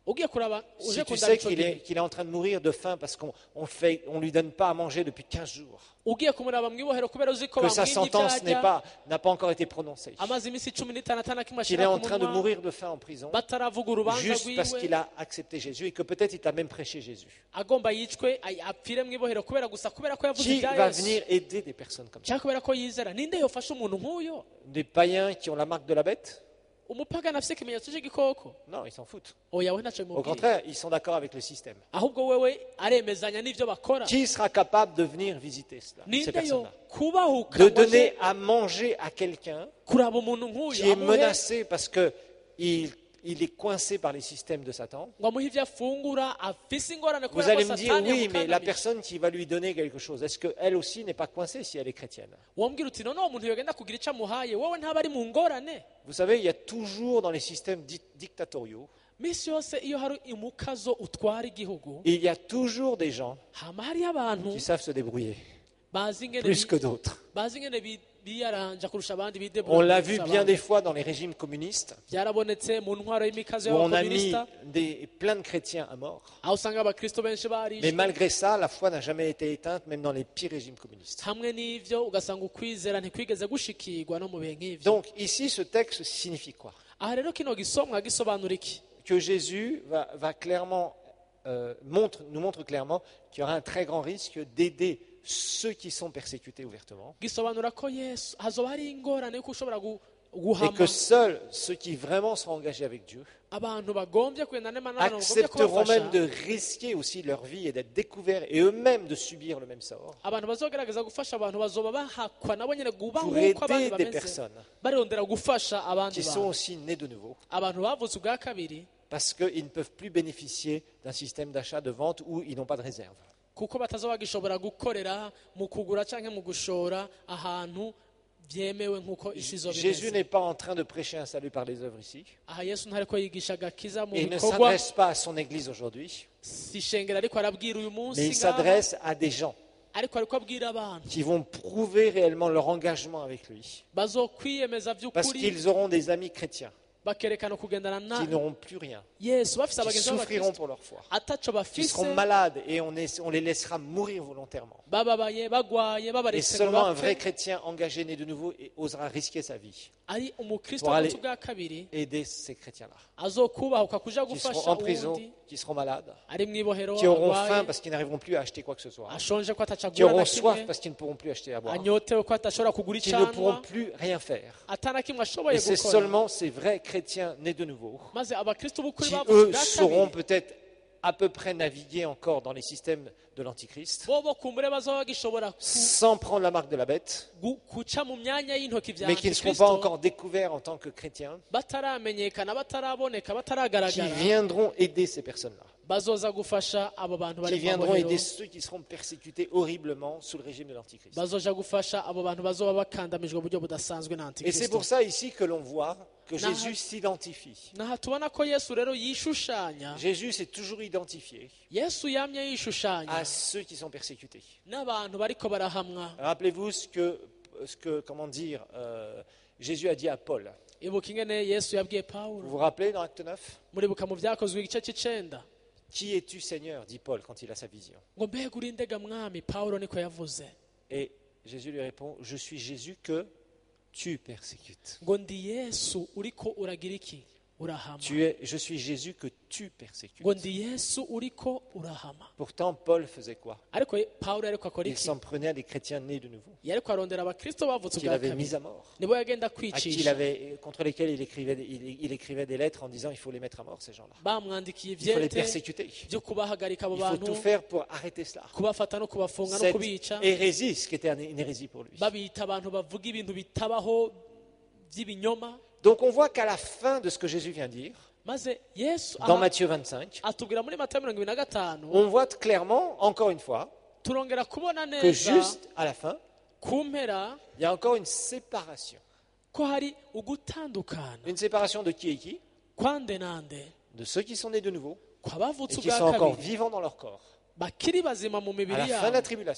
ugiye kuraba uje Si tu kundaba sais ico qu'il est, gihe qu'il est en train de mourir de faim parce qu'on on fait, on lui donne pas à manger depuis quinze jours, ugiye kumuraba mwibohero kubera uzi ko que sa bamwimye sentence n'est ivyarya pas, n'a pas encore été prononcée, amaze iminsi cumi n'itanu atana kimwe qu'il est ashira en ku train de munwa mourir de faim en prison, bataravuga urubanza juste parce rwiwe qu'il a accepté Jésus et que peut-être il t'a même prêché Jésus. agomba yicwe ay- apfire mwibohero kubera gusa kubera ko yavuze Qui ibya va yesu venir aider des personnes comme ça? cyangwa kubera ko yizera ninde yofasha umuntu nk'uyo Des païens qui ont la marque de la bête? umupagani afise ikimenyetso c'igikoko Non, ils s'en foutent. oya we ntaco Au bimubwiye contraire, ils sont d'accord avec le système. ahubwo wewe aremezanya n'ivyo bakora Qui sera capable de venir visiter cela, ces ninde yo personnes-là? kubahuka De ngo aje donner à manger à quelqu'un kuraba umuntu qui nk'uyo est amuhe menacé parce que il, il est coincé par les systèmes de Satan. ngo amuhe ivyo afungura afise ingorane Vous kubera allez ko me dire, satani oui, mais la yamukandamije personne qui va lui donner quelque chose, est-ce qu'elle aussi n'est pas coincée si elle est chrétienne? wambwira uti none uwo muntu yogenda kugira ico amuhaye wowe ntaba ari mu ngorane Vous savez, il y a toujours dans les systèmes di- dictatoriaux, misi yose iyo hari umukazo utwara igihugu il y a toujours des gens hama hariyo abantu qui savent se débrouiller, bazi ingene plus bi- que d'autres. bazi ingene bi- biyaranja kurusha abandi On bidebura l'a vu kurusha bien abandi. des fois dans les régimes communistes, byarabonetse mu ntwaro y'imikazo où on a mis y'abakomunisita des, plein de chrétiens à mort. aho usanga abakristo benshi Mais barishwe malgré ça, la foi n'a jamais été éteinte, même dans les pires régimes communistes. hamwe n'ivyo ugasanga ukwizera ntikwigeze gushikirwa no mu bihe nk'ivyo Donc ici, ce texte signifie quoi? aha rero kino gisomwa gisobanura iki Que Jésus va, va clairement, euh, montre, nous montre clairement qu'il y aura un très grand risque d'aider ceux qui sont persécutés ouvertement, gisobanura ko yesu hazoba hari ingorane yuko ushobora gu- et guhama que seuls ceux qui vraiment seront engagés avec Dieu abantu bagombye kugenda n'Imana n'abantu bagombye accepteront kubafasha même de risquer aussi leur vie et d'être découverts et eux-mêmes de subir le même sort abantu bazogerageza gufasha abantu bazoba bahakwa nabo nyene guba pour nk'uko abandi aider des bameze personnes barondera gufasha abandi qui sont bantu aussi nées de nouveau, abantu bavutse ubwa kabiri parce qu'ils ne peuvent plus bénéficier d'un système d'achat, de vente où ils n'ont pas de réserve. kuko batazoba bagishobora gukorera mu kugura canke mu gushora ahantu vyemewe nk'uko isi izo Jésus bimeze n'est pas en train de prêcher un salut par les œuvres ici. aha yesu ntariko yigisha agakiza mu Et il ne bikorwa s'adresse pas à son Église aujourd'hui, si ishengero ariko arabwira uyu munsi mais il ngaha, s'adresse à des gens ariko ariko abwira abantu qui vont prouver réellement leur engagement avec lui. bazokwiyemeza Parce vy'ukuri qu'ils auront des amis chrétiens bakerekana kugendana na qui n'auront plus rien, yesu bafise qui abagenzi souffriront b'abakristo pour leur foi, ataco qui bafise seront malades et on, est- on les laissera mourir volontairement. bababaye bagwaye Et babaretse ngo seulement un bapfe vrai chrétien engagé né de nouveau et osera risquer sa vie, ari umukristo pour aller- w'ubutsi bwa kabiri aider ces chrétiens-là, azokubahuka kuja qui seront gufasha en prison, uwundi qui seront malades, ari mw'ibohero qui auront faim arwaye parce qu'ils n'arriveront plus à acheter quoi que ce soit, ashonje ko qui atacagura na auront soif kimwe parce qu'ils ne pourront plus acheter à boire, anyotewe ko atashobora kugura qui ne pourront icanwa plus rien faire. atana kimwe ashoboye Et c'est gukora seulement ces vrais chrétiens nés de nouveau maze abakristo b'ukuri qui, bavutse eux, ubwa sauront kabiri peut-être à peu près naviguer encore dans les systèmes de l'Antichrist, bobo kumbure bazoba bagishobora ku- sans prendre la marque de la bête, gu- guca mu myanya y'intoki vya mais qui ne seront antikristo pas encore découverts en tant que chrétiens, bataramenyekana bataraboneka qui bataragaragara viendront aider ces personnes-là, bazoza gufasha abo bantu qui bari mu viendront mabohero aider ceux qui seront persécutés horriblement sous le régime de l'Antichrist. bazoja gufasha abo bantu bazoba bakandamijwe mu buryo budasanzwe na Et c'est antikristo pour ça ici que l'on voit que Nah. Jésus s'identifie. naha tubona ko yesu rero yishushanya Jésus s'est toujours identifié yesu yamye yishushanya à ceux qui sont persécutés. n'abantu bariko barahamwa Rappelez-vous ce que, ce que comment dire, euh, Jésus a dit à Paul. ibuka ingene yesu yabwiye Vous pawulo vous rappelez dans Acte neuf? muribuka mu vyakozwe igice c'icenda Qui es-tu, Seigneur? Dit Paul quand il a sa vision. ngo mbega uri ndega mwami pawulo niko yavuze Et Jésus lui répond, je suis Jésus que tu persécutes. ngo ndi yesu uriko uragira iki urahama Tu es, je suis Jésus que tu persécutes. ngo ndi yesu uriko urahama Pourtant, Paul faisait quoi? ariko ye- pawulo yariko akora Il iki s'en prenait à des chrétiens nés de nouveau, yariko arondera abakristo bavutse qu'il ubwa avait mis kabiri à mort, nibo yagenda à qui il kwicisha avait, contre lesquels il écrivait, il, il écrivait des lettres en disant il faut les mettre à mort, ces gens-là. bamwandikiye Il faut les ivyete persécuter. byo kubahagarika abo Il faut bantu tout faire pour arrêter cela. kubafata no kubafunga no Cette kubica hérésie, ce qui était une hérésie pour lui. babita abantu bavuga ibintu bitabaho by'ibinyoma Donc on voit qu'à la fin de ce que Jésus vient de dire, maze yesu dans aha Matthieu vingt-cinq, atubwira muri matayo mirongo ibiri na gatanu on voit clairement, encore une fois, turongera kubona que neza juste à la fin, ku mpera il y a encore une séparation. ko hari ugutandukana Une séparation de qui et qui? kwande nande De ceux qui sont nés de nouveau kwabavutse et qui ubwa sont encore kabiri vivants dans leur corps. bakiri bazima mu À mibiri la fin de la yabo tribulation,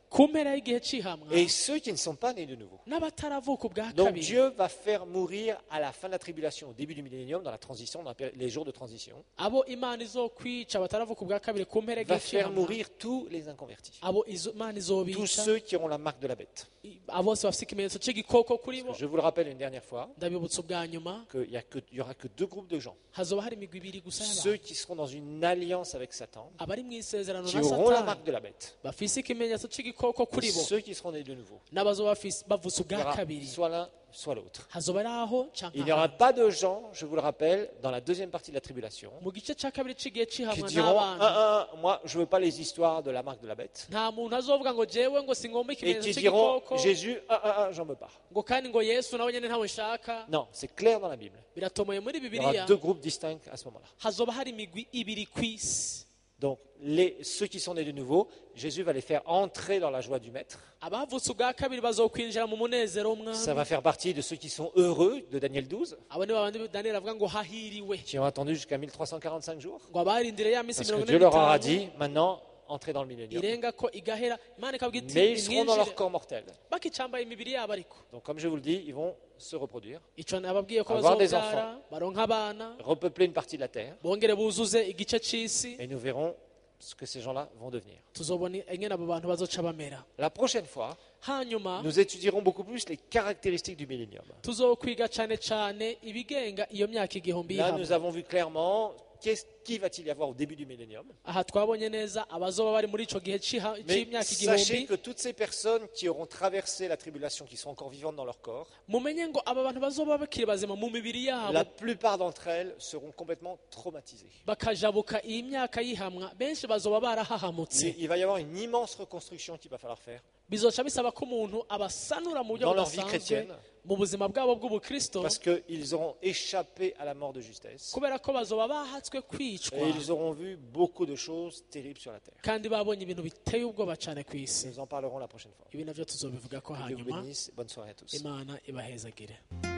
ku mpera y'igihe cy'ihamwa et ceux qui ne sont pas nés de nouveau. n'abataravuka ubwa Donc kabiri. Dieu va faire mourir à la fin de la tribulation, au début du millénium, dans la transition, dans la péri- les jours de transition, abo imana izokwica bataravuka ubwa kabiri ku mpera va y'igihe faire cy'ihamwa mourir tous les inconvertis, abo izo- imana tous izobica ceux qui auront la marque de la bête. abo bose bafite ikimenyetso cy'igikoko kuri bo. Je vous le rappelle une dernière fois, ndabibutsa ubwa nyuma qu'il y, a que- il y aura que deux groupes de gens. hazoba hari imigwi ibiri gusa Ceux y'abantu qui seront dans une alliance avec Satan, abari mu isezerano qui na auront la satani marque de la bête, bafise ikimenyetso cy'igikoko et kuri bo ceux qui seront nés de nouveau. n'abazoba bafise bavutse Il y ubwa aura kabiri soit l'un, soit l'autre. hazoba ari aho Il canke n'y aura ahandi. pas de gens, je vous le rappelle, dans la deuxième partie de la tribulation, mu gice cya kabiri cy'igihe qui cy'ihamwa diront n'abantu un, un, moi, je ne veux pas les histoires de la marque de la bête. nta muntu azovuga ngo jewe ngo singomba Et ikimenyetso qui diront, cy'igikoko Jésus, un, un, un, j'en veux pas. ngo kandi ngo yesu nawe nyine ntawe nshaka. Non, c'est clair dans la Bible. biratomoye muri Il y bibiliya aura deux groupes distincts à ce moment-là. hazoba hari imigwi ibiri ku isi. Donc, les, ceux qui sont nés de nouveau, Jésus va les faire entrer dans la joie du Maître. abavutse ubwa kabiri bazokwinjira mu munezero Ça w'umwami. va faire partie de ceux qui sont heureux de Daniel douze, abo ni babandi daniyeli avuga ngo hahiriwe qui ont attendu jusqu'à mille trois cent quarante-cinq jours. ngo abarindire ya minsi Parce mirongo que ine Dieu leur aura n'itanu dit, maintenant, entrez dans le millénium. irenga ko igahera imana ikabwira iti Mais ils seront dans leur nimwinjire corps mortel. bakicambaye imibiri yabo ariko Donc, comme je vous le dis, ils vont se reproduire, ico nababwiye ko Avoir des bazobyara baronka abana repeupler une partie de la terre, bongere buzuze igice c'isi et nous verrons ce que ces gens-là vont devenir. tuzobona ingene abo bantu bazoca bamera. La prochaine fois, hanyuma nous étudierons beaucoup plus les caractéristiques du millénium. tuzokwiga cane cane ibigenga iyo myaka igihumbi Là, y'ihamwe. nous avons vu clairement qu'est-ce qui va-t-il y avoir au début du millénium. aha twabonye neza abazoba bari muri ico gihe c'iha- Mais c'imyaka sachez igihumbi. que toutes ces personnes qui auront traversé la tribulation, qui sont encore vivantes dans leur corps, mumenye ngo aba bantu bazoba bakiri bazima mu mibiri yabo la plupart d'entre elles seront complètement traumatisées. bakajabuka iyi myaka y'ihamwa benshi bazoba barahahamutse. Il il va y avoir une immense reconstruction qu'il va falloir faire bizoca bisaba ko umuntu abasanura mu buryo dans leur vie budasanzwe chrétienne, mu buzima bwabo bw'ubukristo parce qu'ils auront échappé à la mort de justesse kubera ko bazoba bahatswe kwicwa et ils auront vu beaucoup de choses terribles sur la terre. kandi babonye ibintu biteye ubwoba cyane ku isi. Nous en parlerons la prochaine fois. ibi navyo tuzobivuga ko Que Dieu vous hanyuma. bénisse. Bonne soirée à tous. imana ibahezagire.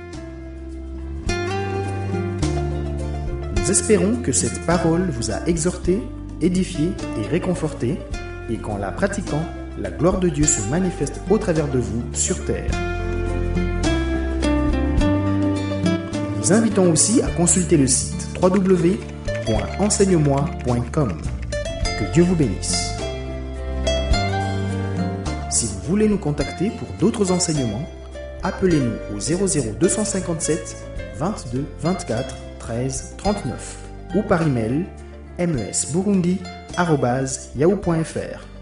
Nous espérons que cette parole vous a exhorté, édifié et réconforté, et qu'en la pratiquant, la gloire de Dieu se manifeste au travers de vous sur terre. Nous vous invitons aussi à consulter le site w w w point enseigne moi point com. Que Dieu vous bénisse. Si vous voulez nous contacter pour d'autres enseignements, appelez-nous au zéro zéro deux cent cinquante-sept vingt-deux vingt-quatre treize trente-neuf ou par email mesburundi arobase yahoo point fr.